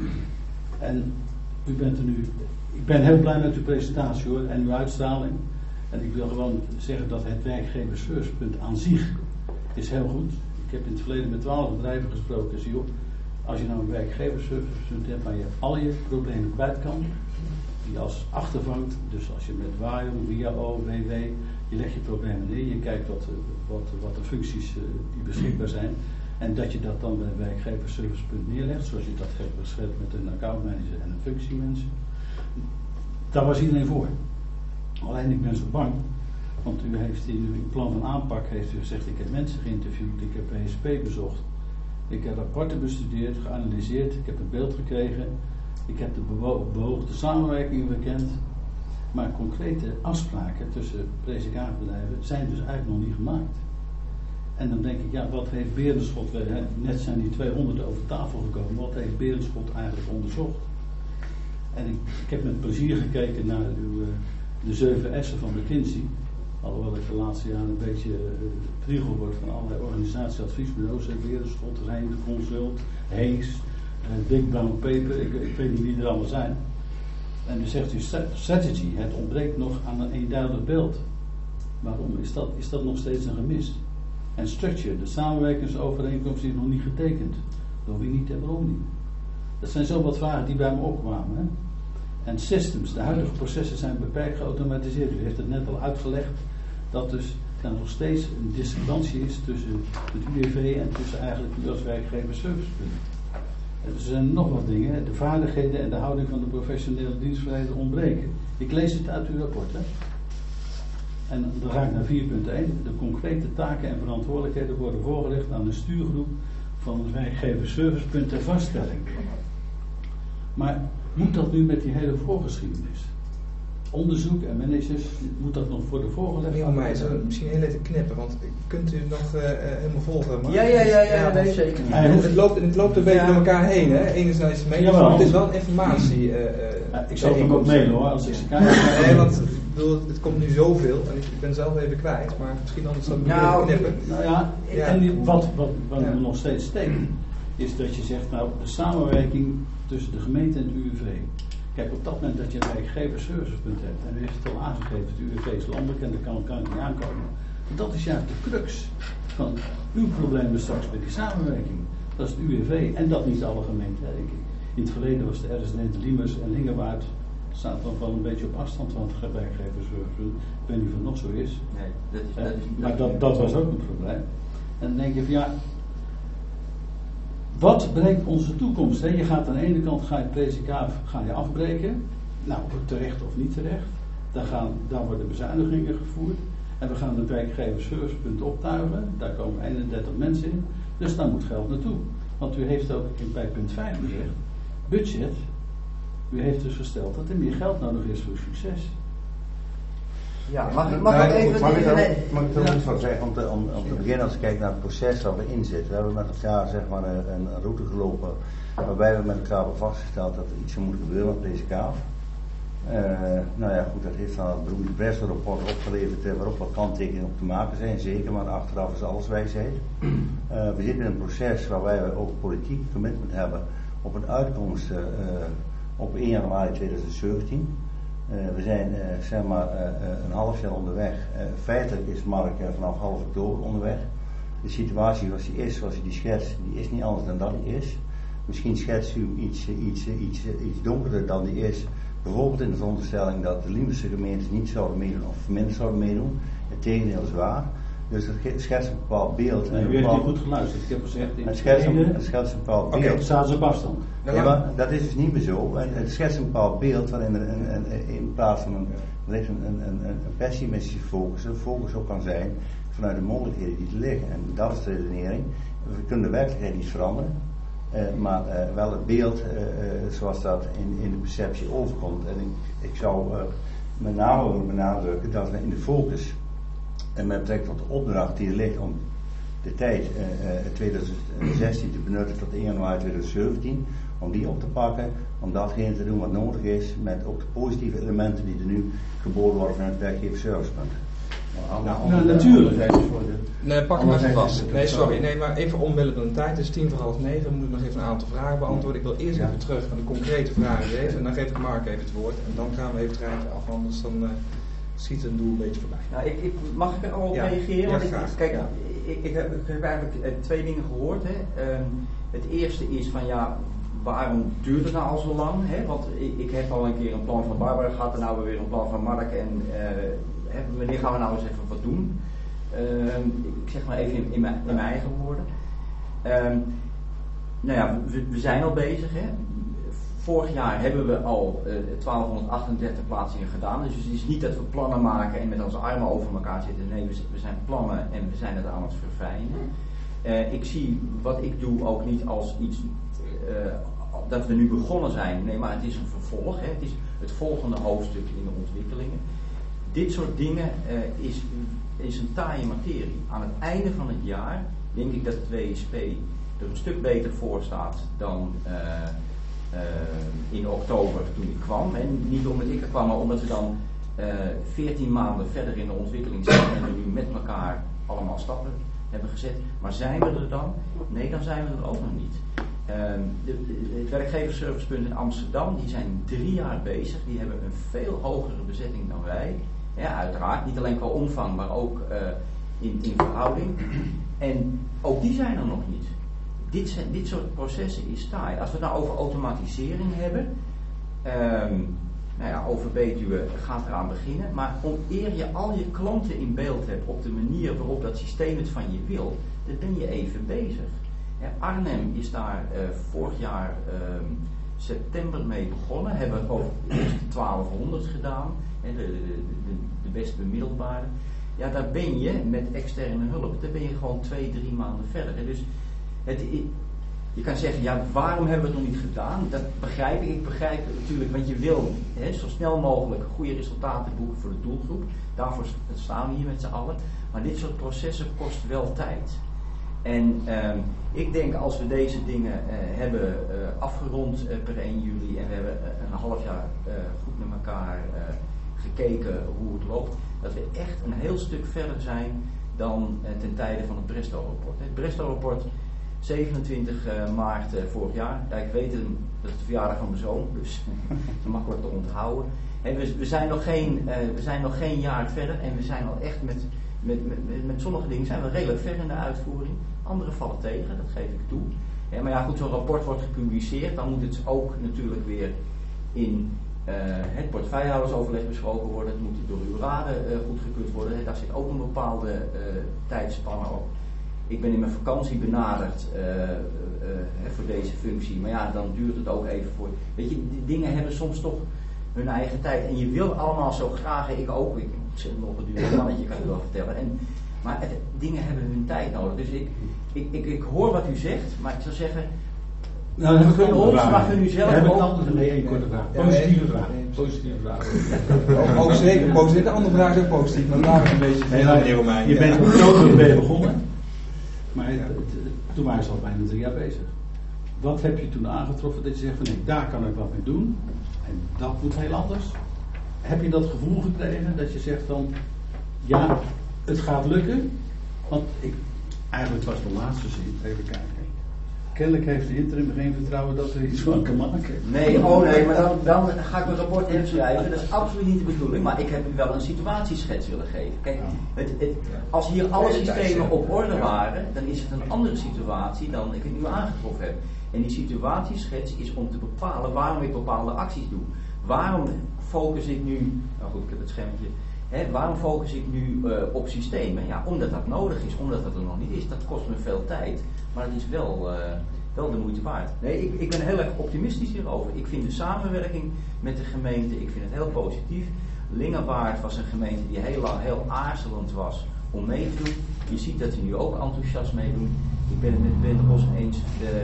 En u bent er nu, ik ben heel blij met uw presentatie hoor, en uw uitstraling. En ik wil gewoon zeggen dat het werkgeversservicepunt aan zich is heel goed. Ik heb in het verleden met 12 bedrijven gesproken, zie je op. Als je nou een werkgeversservicepunt hebt waar je al je problemen kwijt kan, die als achtervangt, dus als je met WAIOM, WIAO, WW, je legt je problemen neer, je kijkt wat de functies die beschikbaar zijn en dat je dat dan bij een werkgeversservicepunt neerlegt, zoals je dat hebt beschreven met een accountmanager en een functiemensen. Daar was iedereen voor. Alleen ik ben zo bang, want u heeft in uw plan van aanpak heeft u gezegd, ik heb mensen geïnterviewd, ik heb WSP bezocht. Ik heb rapporten bestudeerd, geanalyseerd, ik heb een beeld gekregen, ik heb de beoogde samenwerking bekend, maar concrete afspraken tussen PCK-bedrijven zijn dus eigenlijk nog niet gemaakt. En dan denk ik, ja, wat heeft Berenschot, net zijn die 200 over tafel gekomen, wat heeft Berenschot eigenlijk onderzocht? En ik heb met plezier gekeken naar de 7 S'en van McKinsey. Alhoewel ik de laatste jaren een beetje priegel word van allerlei organisatieadviesbureaus, Berenschot, Rijn, Consult, Hees, Big Brown Paper, ik weet niet wie er allemaal zijn. En dan zegt u strategy, het ontbreekt nog aan een eenduidig beeld. Waarom? Is dat nog steeds een gemis? En structure, de samenwerkingsovereenkomst is nog niet getekend. Door wie niet en waarom niet? Dat zijn zo wat vragen die bij me opkwamen. Hè? En systems, de huidige processen zijn beperkt geautomatiseerd. U heeft het net al uitgelegd dat dus er nog steeds een discrepantie is tussen het UWV en tussen eigenlijk u als werkgeversservicepunt. Er zijn nog wat dingen, de vaardigheden en de houding van de professionele dienstverlener ontbreken. Ik lees het uit uw rapport. Hè? En dan ga ik naar 4.1. De concrete taken en verantwoordelijkheden worden voorgelegd aan de stuurgroep van het werkgeversservicepunt ter vaststelling. Maar moet dat nu met die hele voorgeschiedenis? onderzoek en managers, moet dat nog worden voorgelegd? Meneer Meijs, misschien heel even knippen, want kunt u nog helemaal volgen? Maar Ja, nee, zeker. Het loopt een beetje door elkaar heen, hè? Enerzijds mee, maar het is wel informatie. Ik zal het hem ook mailen hoor, als ik ze kijk. Nee, want het komt nu zoveel en ik ben zelf even kwijt, maar misschien anders dan even knippen. Nou ja, en wat we nog steeds steken, is dat je zegt, nou, de samenwerking tussen de gemeente en het UWV. Kijk, op dat moment dat je een werkgeversservicepunt hebt, en u heeft het al aangegeven, het UWV is landelijk en daar kan ik niet aankomen. Dat is juist de crux van uw problemen straks met die samenwerking. Dat is het UWV en dat niet alle gemeenten. In het verleden was de RSD, de Liemers en Lingewaard staat dan wel een beetje op afstand van het werkgeversservicepunt. Ik weet niet of het nog zo is. Nee, maar dat was ook een probleem. En dan denk je van ja, wat brengt onze toekomst? Hè? Je gaat aan de ene kant PCK afbreken. Nou, terecht of niet terecht. Daar worden bezuinigingen gevoerd. En we gaan het werkgeversservicepunt optuigen. Daar komen 31 mensen in. Dus daar moet geld naartoe. Want u heeft ook bij punt 5 gezegd, budget. U heeft dus gesteld dat er meer geld nodig is voor succes. Ja, mag ik even... Mag ik er iets van zeggen? Om te beginnen, als je kijkt naar het proces waar we in zitten. We hebben met elkaar zeg maar, een route gelopen waarbij we met elkaar hebben vastgesteld dat er iets moet gebeuren met deze kaaf. Nou ja, goed, dat heeft dan het Breslau-rapport opgeleverd waarop wat kanttekeningen op te maken zijn, zeker, maar achteraf is alles wijsheid. We zitten in een proces waarbij we ook politiek commitment hebben op een uitkomst op 1 januari 2017. We zijn zeg maar een half jaar onderweg. Feitelijk is Mark vanaf half oktober onderweg. De situatie zoals u die schetst, die is niet anders dan dat die is. Misschien schetst u iets donkerder dan die is. Bijvoorbeeld in de veronderstelling dat de Limburgse gemeentes niet zouden meedoen of minder zouden meedoen. Het tegendeel is waar. Dus het schetst een bepaald beeld. Nee, u heeft niet goed geluisterd. Ik heb gezegd, het schetst een bepaald beeld. Oké, staan ze op afstand. Ja, maar dat is dus niet meer zo. Het schetst een bepaald beeld waarin er in plaats van een pessimistische focus ook kan zijn vanuit de mogelijkheden die er liggen. En dat is de redenering. We kunnen de werkelijkheid niet veranderen. Maar wel het beeld zoals dat in de perceptie overkomt. En ik zou met name willen benadrukken dat we in de focus en met betrekking tot de opdracht die er ligt om de tijd 2016 te benutten tot 1 januari 2017, om die op te pakken, om datgene te doen wat nodig is, met ook de positieve elementen die er nu geboden worden vanuit het werkgeversservicepunt. Nou, natuurlijk. Nee, pak hem even vast. Nee, sorry. Nee, maar even omwille van de tijd. Het is 9:10. We moeten nog even een aantal vragen beantwoorden. Ik wil eerst even terug naar de concrete vragen geven. En dan geef ik Mark even het woord. En dan gaan we even het rijtje af. Anders dan schiet het doel een beetje voorbij. Nou, mag ik er al op reageren? Ja, Want kijk, ik heb eigenlijk 2 dingen gehoord. Hè. Het eerste is van ja, waarom duurt het nou al zo lang? Hè? Want ik heb al een keer een plan van Barbara gehad en nou weer een plan van Mark. En wanneer gaan we nou eens even wat doen? Ik zeg maar even in mijn eigen woorden. Nou ja, we zijn al bezig. Hè? Vorig jaar hebben we al 1238 plaatsingen gedaan. Dus het is niet dat we plannen maken en met onze armen over elkaar zitten. Nee, we zijn plannen en we zijn het aan het verfijnen. Ik zie wat ik doe ook niet als iets dat we nu begonnen zijn. Nee, maar het is een vervolg. Hè? Het is het volgende hoofdstuk in de ontwikkelingen. Dit soort dingen is een taaie materie. Aan het einde van het jaar denk ik dat het WSP er een stuk beter voor staat dan in oktober toen ik kwam. En niet omdat ik er kwam, maar omdat we dan 14 maanden verder in de ontwikkeling zijn en we nu met elkaar allemaal stappen hebben gezet. Maar zijn we er dan? Nee, dan zijn we er ook nog niet. Het werkgeversservicepunt in Amsterdam, die zijn 3 jaar bezig. Die hebben een veel hogere bezetting dan wij. Ja, uiteraard, niet alleen qua omvang, maar ook in verhouding. En ook die zijn er nog niet. Dit soort processen is taai. Als we het nou over automatisering hebben, nou ja, over Betuwe gaat eraan beginnen. Maar eer je al je klanten in beeld hebt op de manier waarop dat systeem het van je wil, dan ben je even bezig. Arnhem is daar vorig jaar september mee begonnen. Hebben we over de eerste 1200 gedaan. De best bemiddelbare. Ja, daar ben je met externe hulp. Daar ben je gewoon 2-3 maanden verder. Dus Je kan zeggen, ja, waarom hebben we het nog niet gedaan? Dat begrijp ik. Ik begrijp het natuurlijk, want je wil zo snel mogelijk goede resultaten boeken voor de doelgroep. Daarvoor staan we hier met z'n allen. Maar dit soort processen kost wel tijd. En ik denk als we deze dingen hebben afgerond per 1 juli en we hebben een half jaar goed met elkaar gekeken hoe het loopt, dat we echt een heel stuk verder zijn dan ten tijde van het Bresto-rapport. Het Bresto-rapport 27 maart vorig jaar. Ja, ik weet dat het de verjaardag van mijn zoon, dus makkelijk te onthouden. En we zijn nog geen jaar verder en we zijn al echt met sommige dingen zijn we redelijk ver in de uitvoering. Andere vallen tegen, dat geef ik toe. Ja, maar ja goed, zo'n rapport wordt gepubliceerd, dan moet het ook natuurlijk weer in het portefeuillehoudersoverleg besproken worden. Het moet door uw raden goedgekeurd worden. Daar zit ook een bepaalde tijdspanne op. Ik ben in mijn vakantie benaderd voor deze functie, maar ja, dan duurt het ook even voor. Weet je, die dingen hebben soms toch hun eigen tijd. En je wil allemaal zo graag, ik ook, ik zit nog een duur mannetje, kan ik wel vertellen. Maar dingen hebben hun tijd nodig. Dus ik hoor wat u zegt, maar ik zou zeggen, nou, dan heb ik ons mag u nu zelf ook. Nee, één korte vraag. Positieve vraag. Positieve vraag. Ook zeker positief. De andere vraag is ook positief, maar laten we een beetje meneer Romein. Je bent oktober ben je begonnen, maar toen waren ze al bijna 3 jaar bezig. Wat heb je toen aangetroffen dat je zegt van nee, daar kan ik wat mee doen en dat moet heel anders? Heb je dat gevoel gekregen dat je zegt van ja, het gaat lukken? Want eigenlijk was de laatste zin, even kijken. Kennelijk heeft de interim geen vertrouwen dat er iets van kan maken. Nee, maar dan ga ik mijn rapport inschrijven. Dat is absoluut niet de bedoeling. Maar ik heb u wel een situatieschets willen geven. Kijk, als hier alle systemen op orde waren, dan is het een andere situatie dan ik het nu aangetroffen heb. En die situatieschets is om te bepalen waarom ik bepaalde acties doe. Waarom focus ik nu, nou goed, ik heb het schermpje. Waarom focus ik nu op systemen? Ja, omdat dat nodig is, omdat dat er nog niet is. Dat kost me veel tijd, maar het is wel de moeite waard. Nee, ik ben heel erg optimistisch hierover. Ik vind de samenwerking met de gemeente, ik vind het heel positief. Lingewaard was een gemeente die heel lang heel aarzelend was om mee te doen. Je ziet dat ze nu ook enthousiast meedoen. Ik ben het met Ben de Bos eens.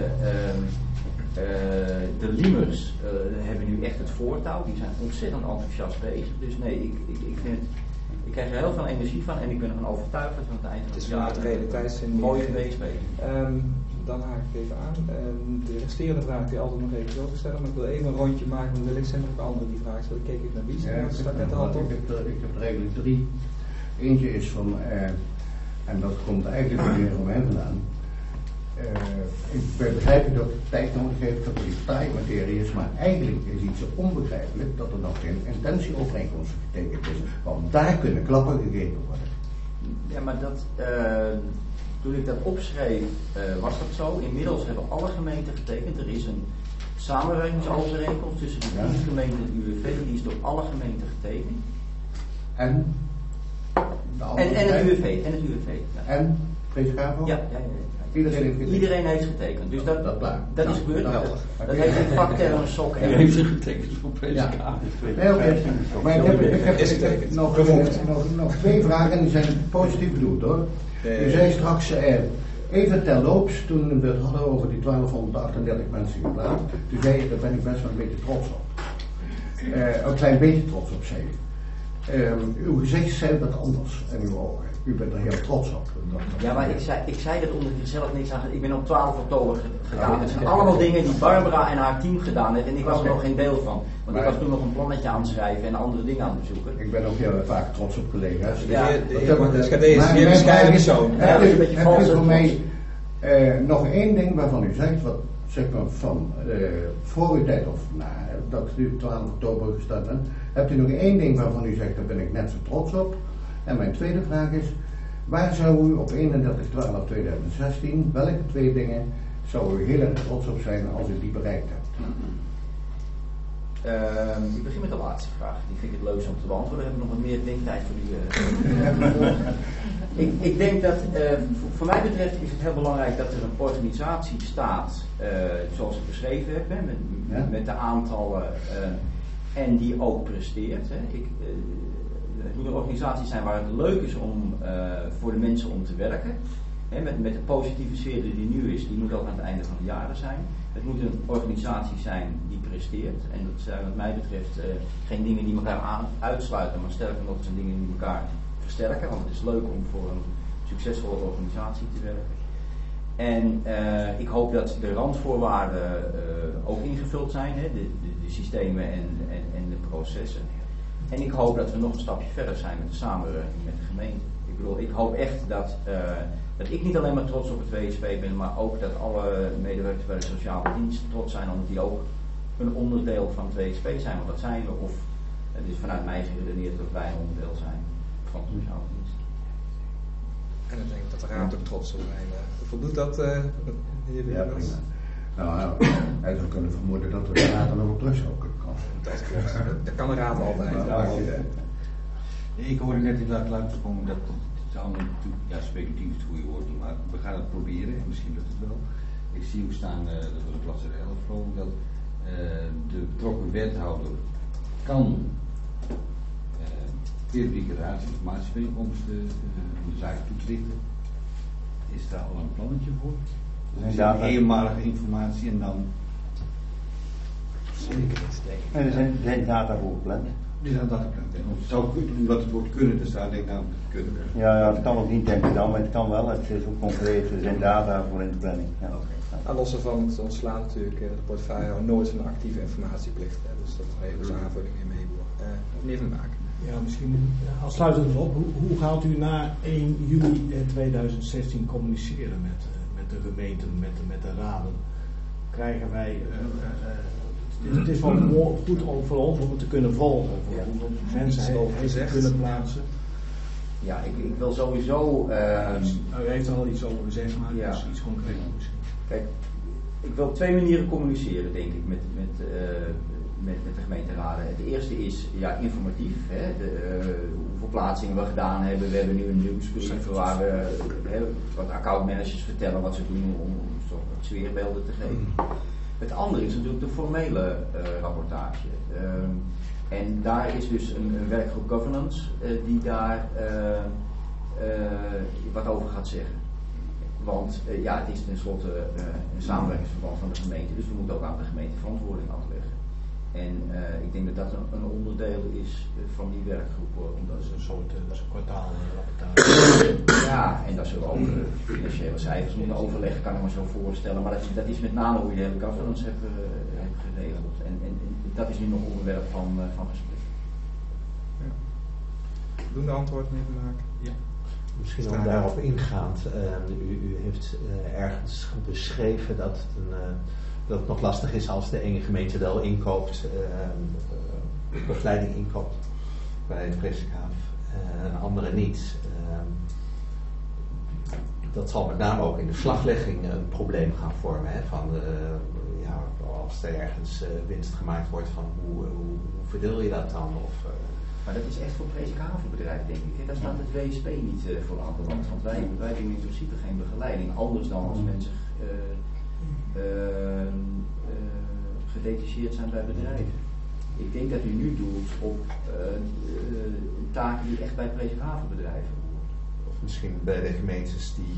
De Liemers hebben nu echt het voortouw. Die zijn ontzettend enthousiast bezig. Dus nee, ik krijg er heel veel energie van en ik ben ervan overtuigd dat we aan het eind van het jaar een mooie feest weten. Dan haak ik even aan. De resterende vraag die altijd nog even zo te stellen, maar ik wil even een rondje maken, want wellicht zijn er ook anderen die vragen. Dan keek ik naar Wies. Ik heb er eigenlijk 3. Eentje is van, en dat komt eigenlijk van de heer Romein vandaan. Ik begrijp dat het tijd nodig heeft dat er die taalmaterie is, maar eigenlijk is iets zo onbegrijpelijk dat er nog geen intentieovereenkomst getekend is. Want daar kunnen klappen gegeven worden. Ja, maar toen ik dat opschreef, was dat zo. Inmiddels hebben alle gemeenten getekend. Er is een samenwerkingsovereenkomst tussen de 3 gemeenten en het UWV. Die is door alle gemeenten getekend. En? Het UWV. Ja. En? Prescavo? Ja. Iedereen heeft getekend. Dus dat is gebeurd. Dat heeft een vakterm een sok. Hij heeft zich getekend voor PSK. Nee, oké. Maar ik heb nog 2 vragen en die zijn positief bedoeld hoor. U zei straks even terloops, toen we het hadden over die 1238 mensen geplaatst, toen zei je, daar ben ik best wel een beetje trots op. Een klein beetje trots op, zei je. Uw gezicht zei dat anders in uw ogen. U bent er heel trots op. Ja, maar ik zei dat omdat ik er zelf niks aan had. Ik ben op 12 oktober gegaan. Het zijn allemaal dingen die Barbara en haar team gedaan heeft en ik was er nog geen deel van. Want ik was toen nog een plannetje aan het schrijven en andere dingen aan het bezoeken. Ik ben ook heel vaak trots op collega's. Ja, dus deze bescheiden persoon. Heb u voor mij nog 1 ding waarvan u zegt, wat zeg maar van voor uw tijd of dat u 12 oktober gestart bent, hebt u nog 1 ding waarvan u zegt, daar ben ik net zo trots op? En mijn tweede vraag is, waar zou u op 31/12/2016, welke 2 dingen zou u heel erg trots op zijn als u die bereikt hebt? Ik begin met de laatste vraag. Die vind ik het leukst om te beantwoorden. Dan heb ik nog wat meer denktijd voor u. Ik denk dat, voor mij betreft is het heel belangrijk dat er een organisatie staat, zoals ik beschreven heb, met de aantallen en die ook presteert. Het moet een organisatie zijn waar het leuk is om voor de mensen om te werken. Met de positieve sfeer die nu is, die moet ook aan het einde van het jaar zijn. Het moet een organisatie zijn die presteert. En dat zijn wat mij betreft geen dingen die elkaar uitsluiten, maar sterker nog, het zijn dingen die elkaar versterken. Want het is leuk om voor een succesvolle organisatie te werken. En ik hoop dat de randvoorwaarden ook ingevuld zijn, de systemen en de processen. En ik hoop dat we nog een stapje verder zijn met de samenwerking met de gemeente. Ik hoop echt dat ik niet alleen maar trots op het WSP ben, maar ook dat alle medewerkers bij de sociale dienst trots zijn, omdat die ook een onderdeel van het WSP zijn. Want dat zijn we, of het is vanuit mij geredeneerd dat wij een onderdeel zijn van de sociale dienst. En ik denk dat de raad ook trots op zijn. Voldoet dat, heer Willemans? Ja, nou, hij zou kunnen vermoeden dat de raad er nog op terug zou kunnen komen. Dat klopt. Dat kan de raad altijd. Ik hoorde net inderdaad langskomen dat het allemaal natuurlijk, ja, speculatief is het goede woord, maar we gaan het proberen en misschien lukt het wel. Ik zie ook staan, dat was op bladzijde 11 geloof ik, dat de betrokken wethouder kan periodieke raadsinformatiebijeenkomsten de zaak toelichten. Is daar al een plannetje voor? Dus er is eenmalige informatie en dan. En er zijn data voor gepland. Die zijn data gepland. Het zou omdat het woord kunnen te staan, denk ik nou kunnen. Ja, het kan ook niet denk ik dan, maar het kan wel. Het is ook concreet, er zijn data voor in de planning. Ja. Okay. Los van het ontslaan natuurlijk, de portefeuille nooit een actieve informatieplicht. Dus dat is even een aanvulling in meeboer. Meneer Van Baak. Ja, misschien afsluitend op. Hoe gaat u na 1 juli 2016 communiceren met de gemeenten, met de raden? Krijgen wij... het is wel goed voor ons om het te kunnen volgen. Voor hoeveel mensen heeft kunnen plaatsen. Ja, ik wil sowieso... U heeft er al iets over gezegd, maar ja. Dus iets concreets misschien. Kijk, ik wil op 2 manieren communiceren, denk ik, met de gemeenteraden. Het eerste is informatief. Hoeveel plaatsingen we gedaan hebben. We hebben nu een nieuwsbrief waar we wat accountmanagers vertellen wat ze doen om soort sfeerbeelden te geven. Het andere is natuurlijk de formele rapportage. En daar is dus een werkgroep governance die daar wat over gaat zeggen. Want het is tenslotte een samenwerkingsverband van de gemeente, dus we moeten ook aan de gemeente verantwoording afleggen. En ik denk dat dat een onderdeel is van die werkgroep. Dat is een soort kwartaalrapportage. Ja, en daar zullen we ook financiële cijfers moeten overleggen, kan ik me zo voorstellen. Maar dat is met name hoe je de hele governance hebt geregeld. En dat is nu nog onderwerp van gesprek. Ja. Doen de antwoord mee te maken? Ja. Misschien om daarop ingaand. U heeft ergens beschreven dat het nog lastig is als de ene gemeente wel inkoopt, begeleiding inkoopt bij de Presikhaaf en andere niet. Dat zal met name ook in de slaglegging een probleem gaan vormen. Als er ergens winst gemaakt wordt, van hoe verdeel je dat dan? Maar dat is echt voor Presikhavenbedrijf, denk ik. Daar staat het WSP niet voor aan de wand. Want wij doen in principe geen begeleiding. Anders dan als mensen gedetacheerd zijn bij bedrijven. Ik denk dat u nu doelt op taken die echt bij Presikhavenbedrijven horen. Of misschien bij de gemeentes die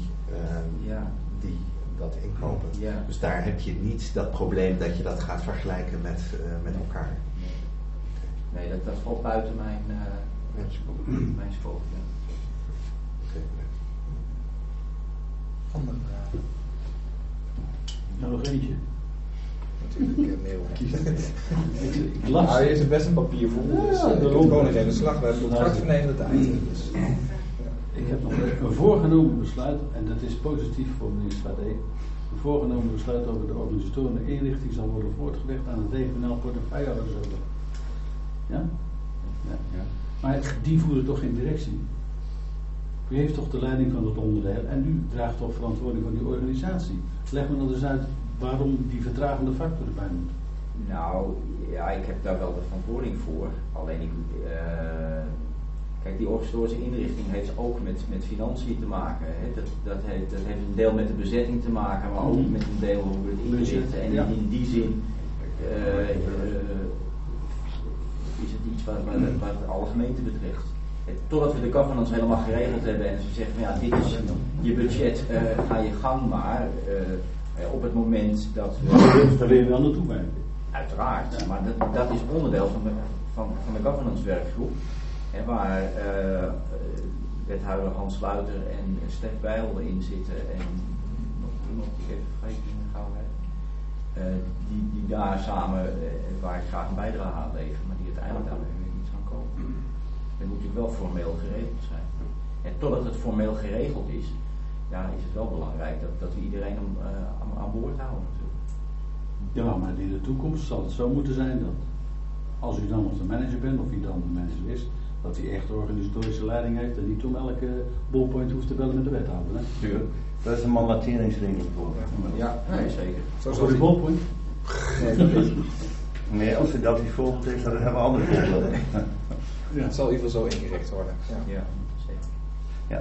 dat inkopen. Ja. Dus daar heb je niet dat probleem dat je dat gaat vergelijken met elkaar. Nee, dat valt buiten mijn scope. Ja. Andere vragen? Nou, nog eentje. Natuurlijk mail. Ik las. Hier is best een papier voor. Dus ik kom gewoon nog even de slag. We hebben tot kwart vernemende tijd. Dus. Ik heb nog een voorgenomen besluit, en dat is positief voor meneer Sade. Een voorgenomen besluit over de organisatorende inrichting zal worden voortgelegd aan het regionaal portefeuillehoudersorgaan. Ja? Ja? Maar die voeren toch geen directie? U heeft toch de leiding van het onderdeel en u draagt toch verantwoording voor die organisatie? Leg me dan dus uit waarom die vertragende factor erbij moet. Nou, ja, ik heb daar wel de verantwoording voor. Alleen kijk, die organisatorische inrichting heeft ook met financiën te maken. Hè. Dat heeft een deel met de bezetting te maken, maar ook met een deel hoe we het inrichten. En in die zin is het iets wat alle gemeenten betreft. Totdat we de governance helemaal geregeld hebben en ze zeggen, ja, dit is je budget, ga je gang maar. Op het moment dat we... Daar wil je wel naartoe werken. Uiteraard, maar dat is onderdeel van de governance werkgroep. Waar wethouder Hans Sluiter en Stef Bijl in zitten en nog iemand die ik even vergeten in de gauwheid. Die daar samen, waar ik graag een bijdrage aan lever, maar die uiteindelijk daar weer niet gaan komen. Dat moet natuurlijk wel formeel geregeld zijn. En totdat het formeel geregeld is, ja, is het wel belangrijk dat we iedereen aan boord houden natuurlijk. Ja, maar in de toekomst zal het zo moeten zijn dat als u dan nog de manager bent, of u dan de manager is, dat hij echt organisatorische leiding heeft en niet om elke ballpoint hoeft te bellen met de wethouder. Hè? Tuurlijk. Dat is een mandateringsregel voor. Ja, nee, zeker. Voor de ballpoint? Nee, als dat die volgend is, dan hebben we andere voorbeelden. Ja. Het zal in ieder geval zo ingericht worden. Ja, zeker. Ja.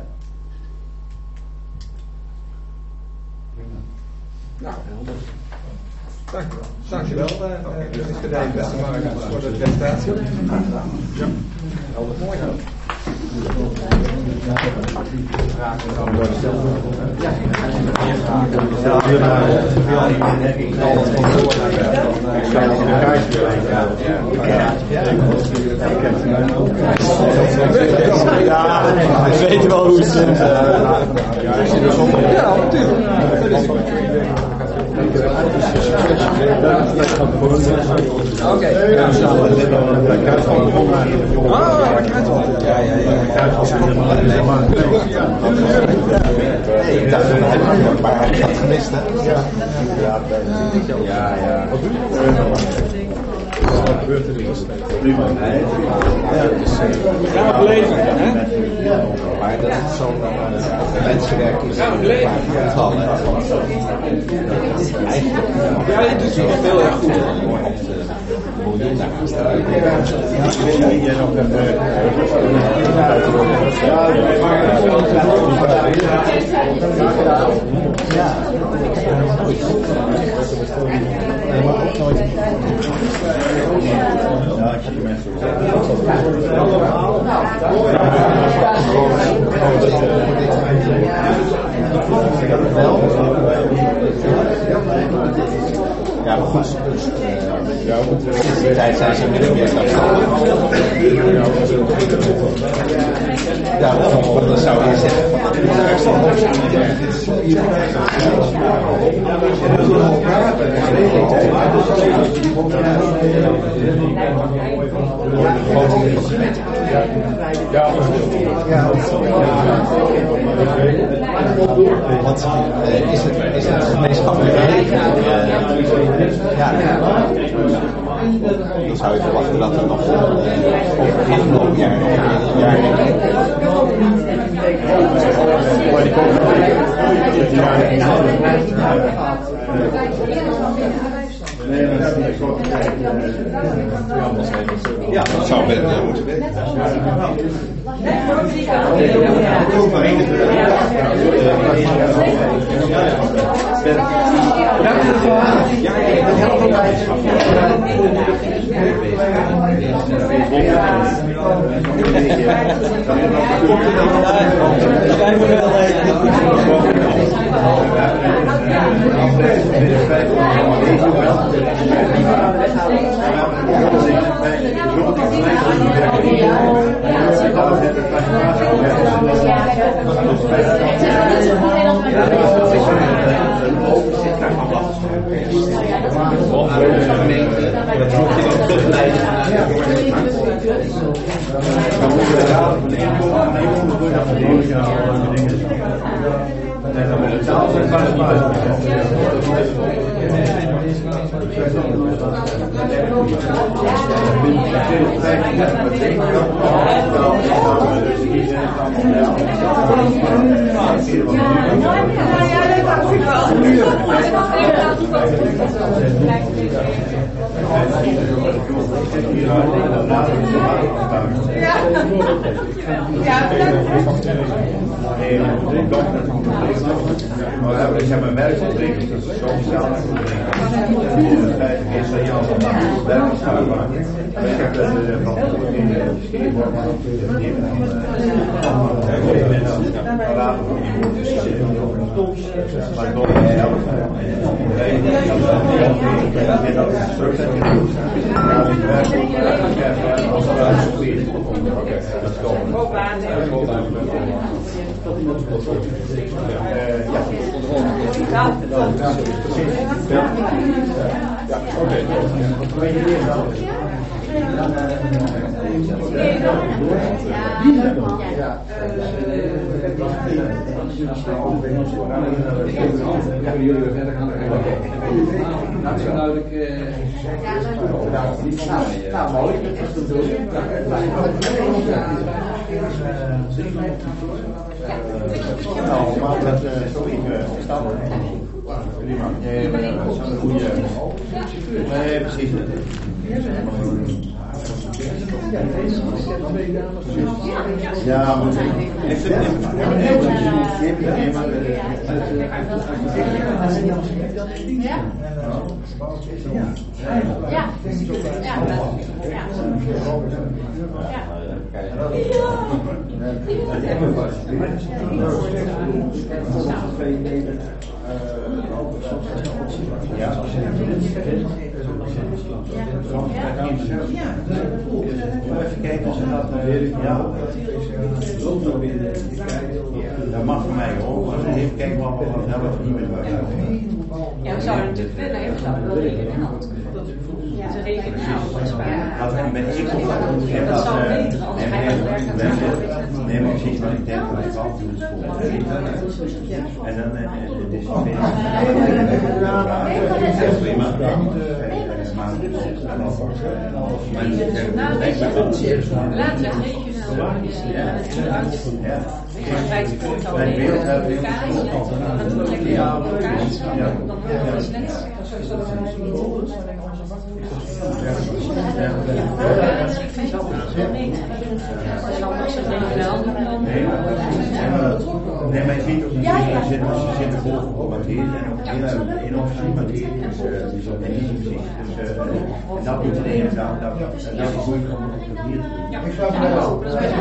Nou, dankjewel. Beste Mark, voor de presentatie. Ja, helder. Mooi. We weten wel hoe het zit. Ja, natuurlijk. Oké. Ik dacht dat het maar ik had gemist, hè? Ja. Wat gebeurt er niet? Prima. Gaan we beleven, hè? Maar dat is zo'n mensenwerk is Ja, je doet het heel erg goed. Ja, maar goed. In de tijd zijn ze min of meer zelfstandig. Ja, dat zou je zeggen. Want is het gemeenschappelijke regeling? Dan zou je verwachten dat er nog over het afgelopen jaar nog een jaar ja, dat zou moeten weten. We hebben een werk ontwikkeld, dat is sociaal. Mooi. Nou, maar dat zo in staan. Nee, maar dat is een goede. Nee, precies. Ja, maar ik vind even kijken of ze dat dat mag voor mij hoor. Even kijken wat we niet meer doen. Ja, we zouden natuurlijk willen, we zouden wel rekenen. Ze rekenen dat zou beter als hij aan het werk gaat doen. Nee, maar precies wat ik denk dat ik wel doen en dan is het prima. Laat het regionaal organiseren. Bij het voortal locatie, dan hebben we net. Ik vind het wel niet. Als het regionaal doen dan. Nee, maar je ziet ook natuurlijk, als je zit erboven op materie en in officiële materie is dat niet zo precies. Dus dat moet je inderdaad, dat is moeilijk om op hier te doen. Ja, ik zou het wel. Dus wij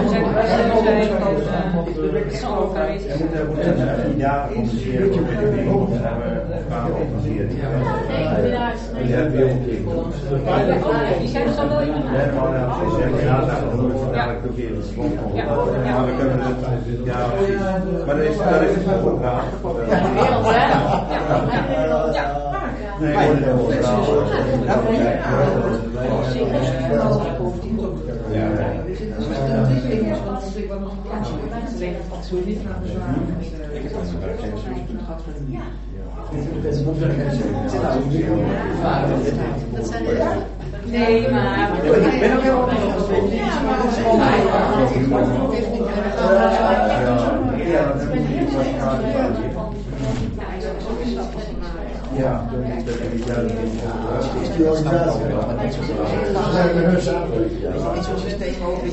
moeten ja compenseren met de dingen of gaan compenseren. Die zijn er zo wel in. Maar we kunnen het, ja, maar dat is het voor graag. Nee, nee, maar ik ben ook heel ja, dat is die organisatie wel, maar niet zo'n systeem over.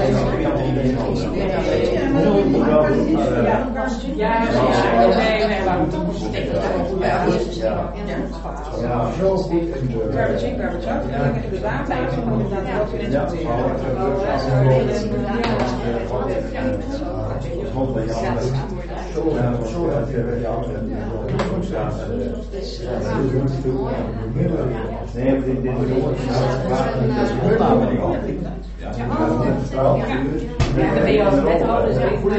Nee, maar dit is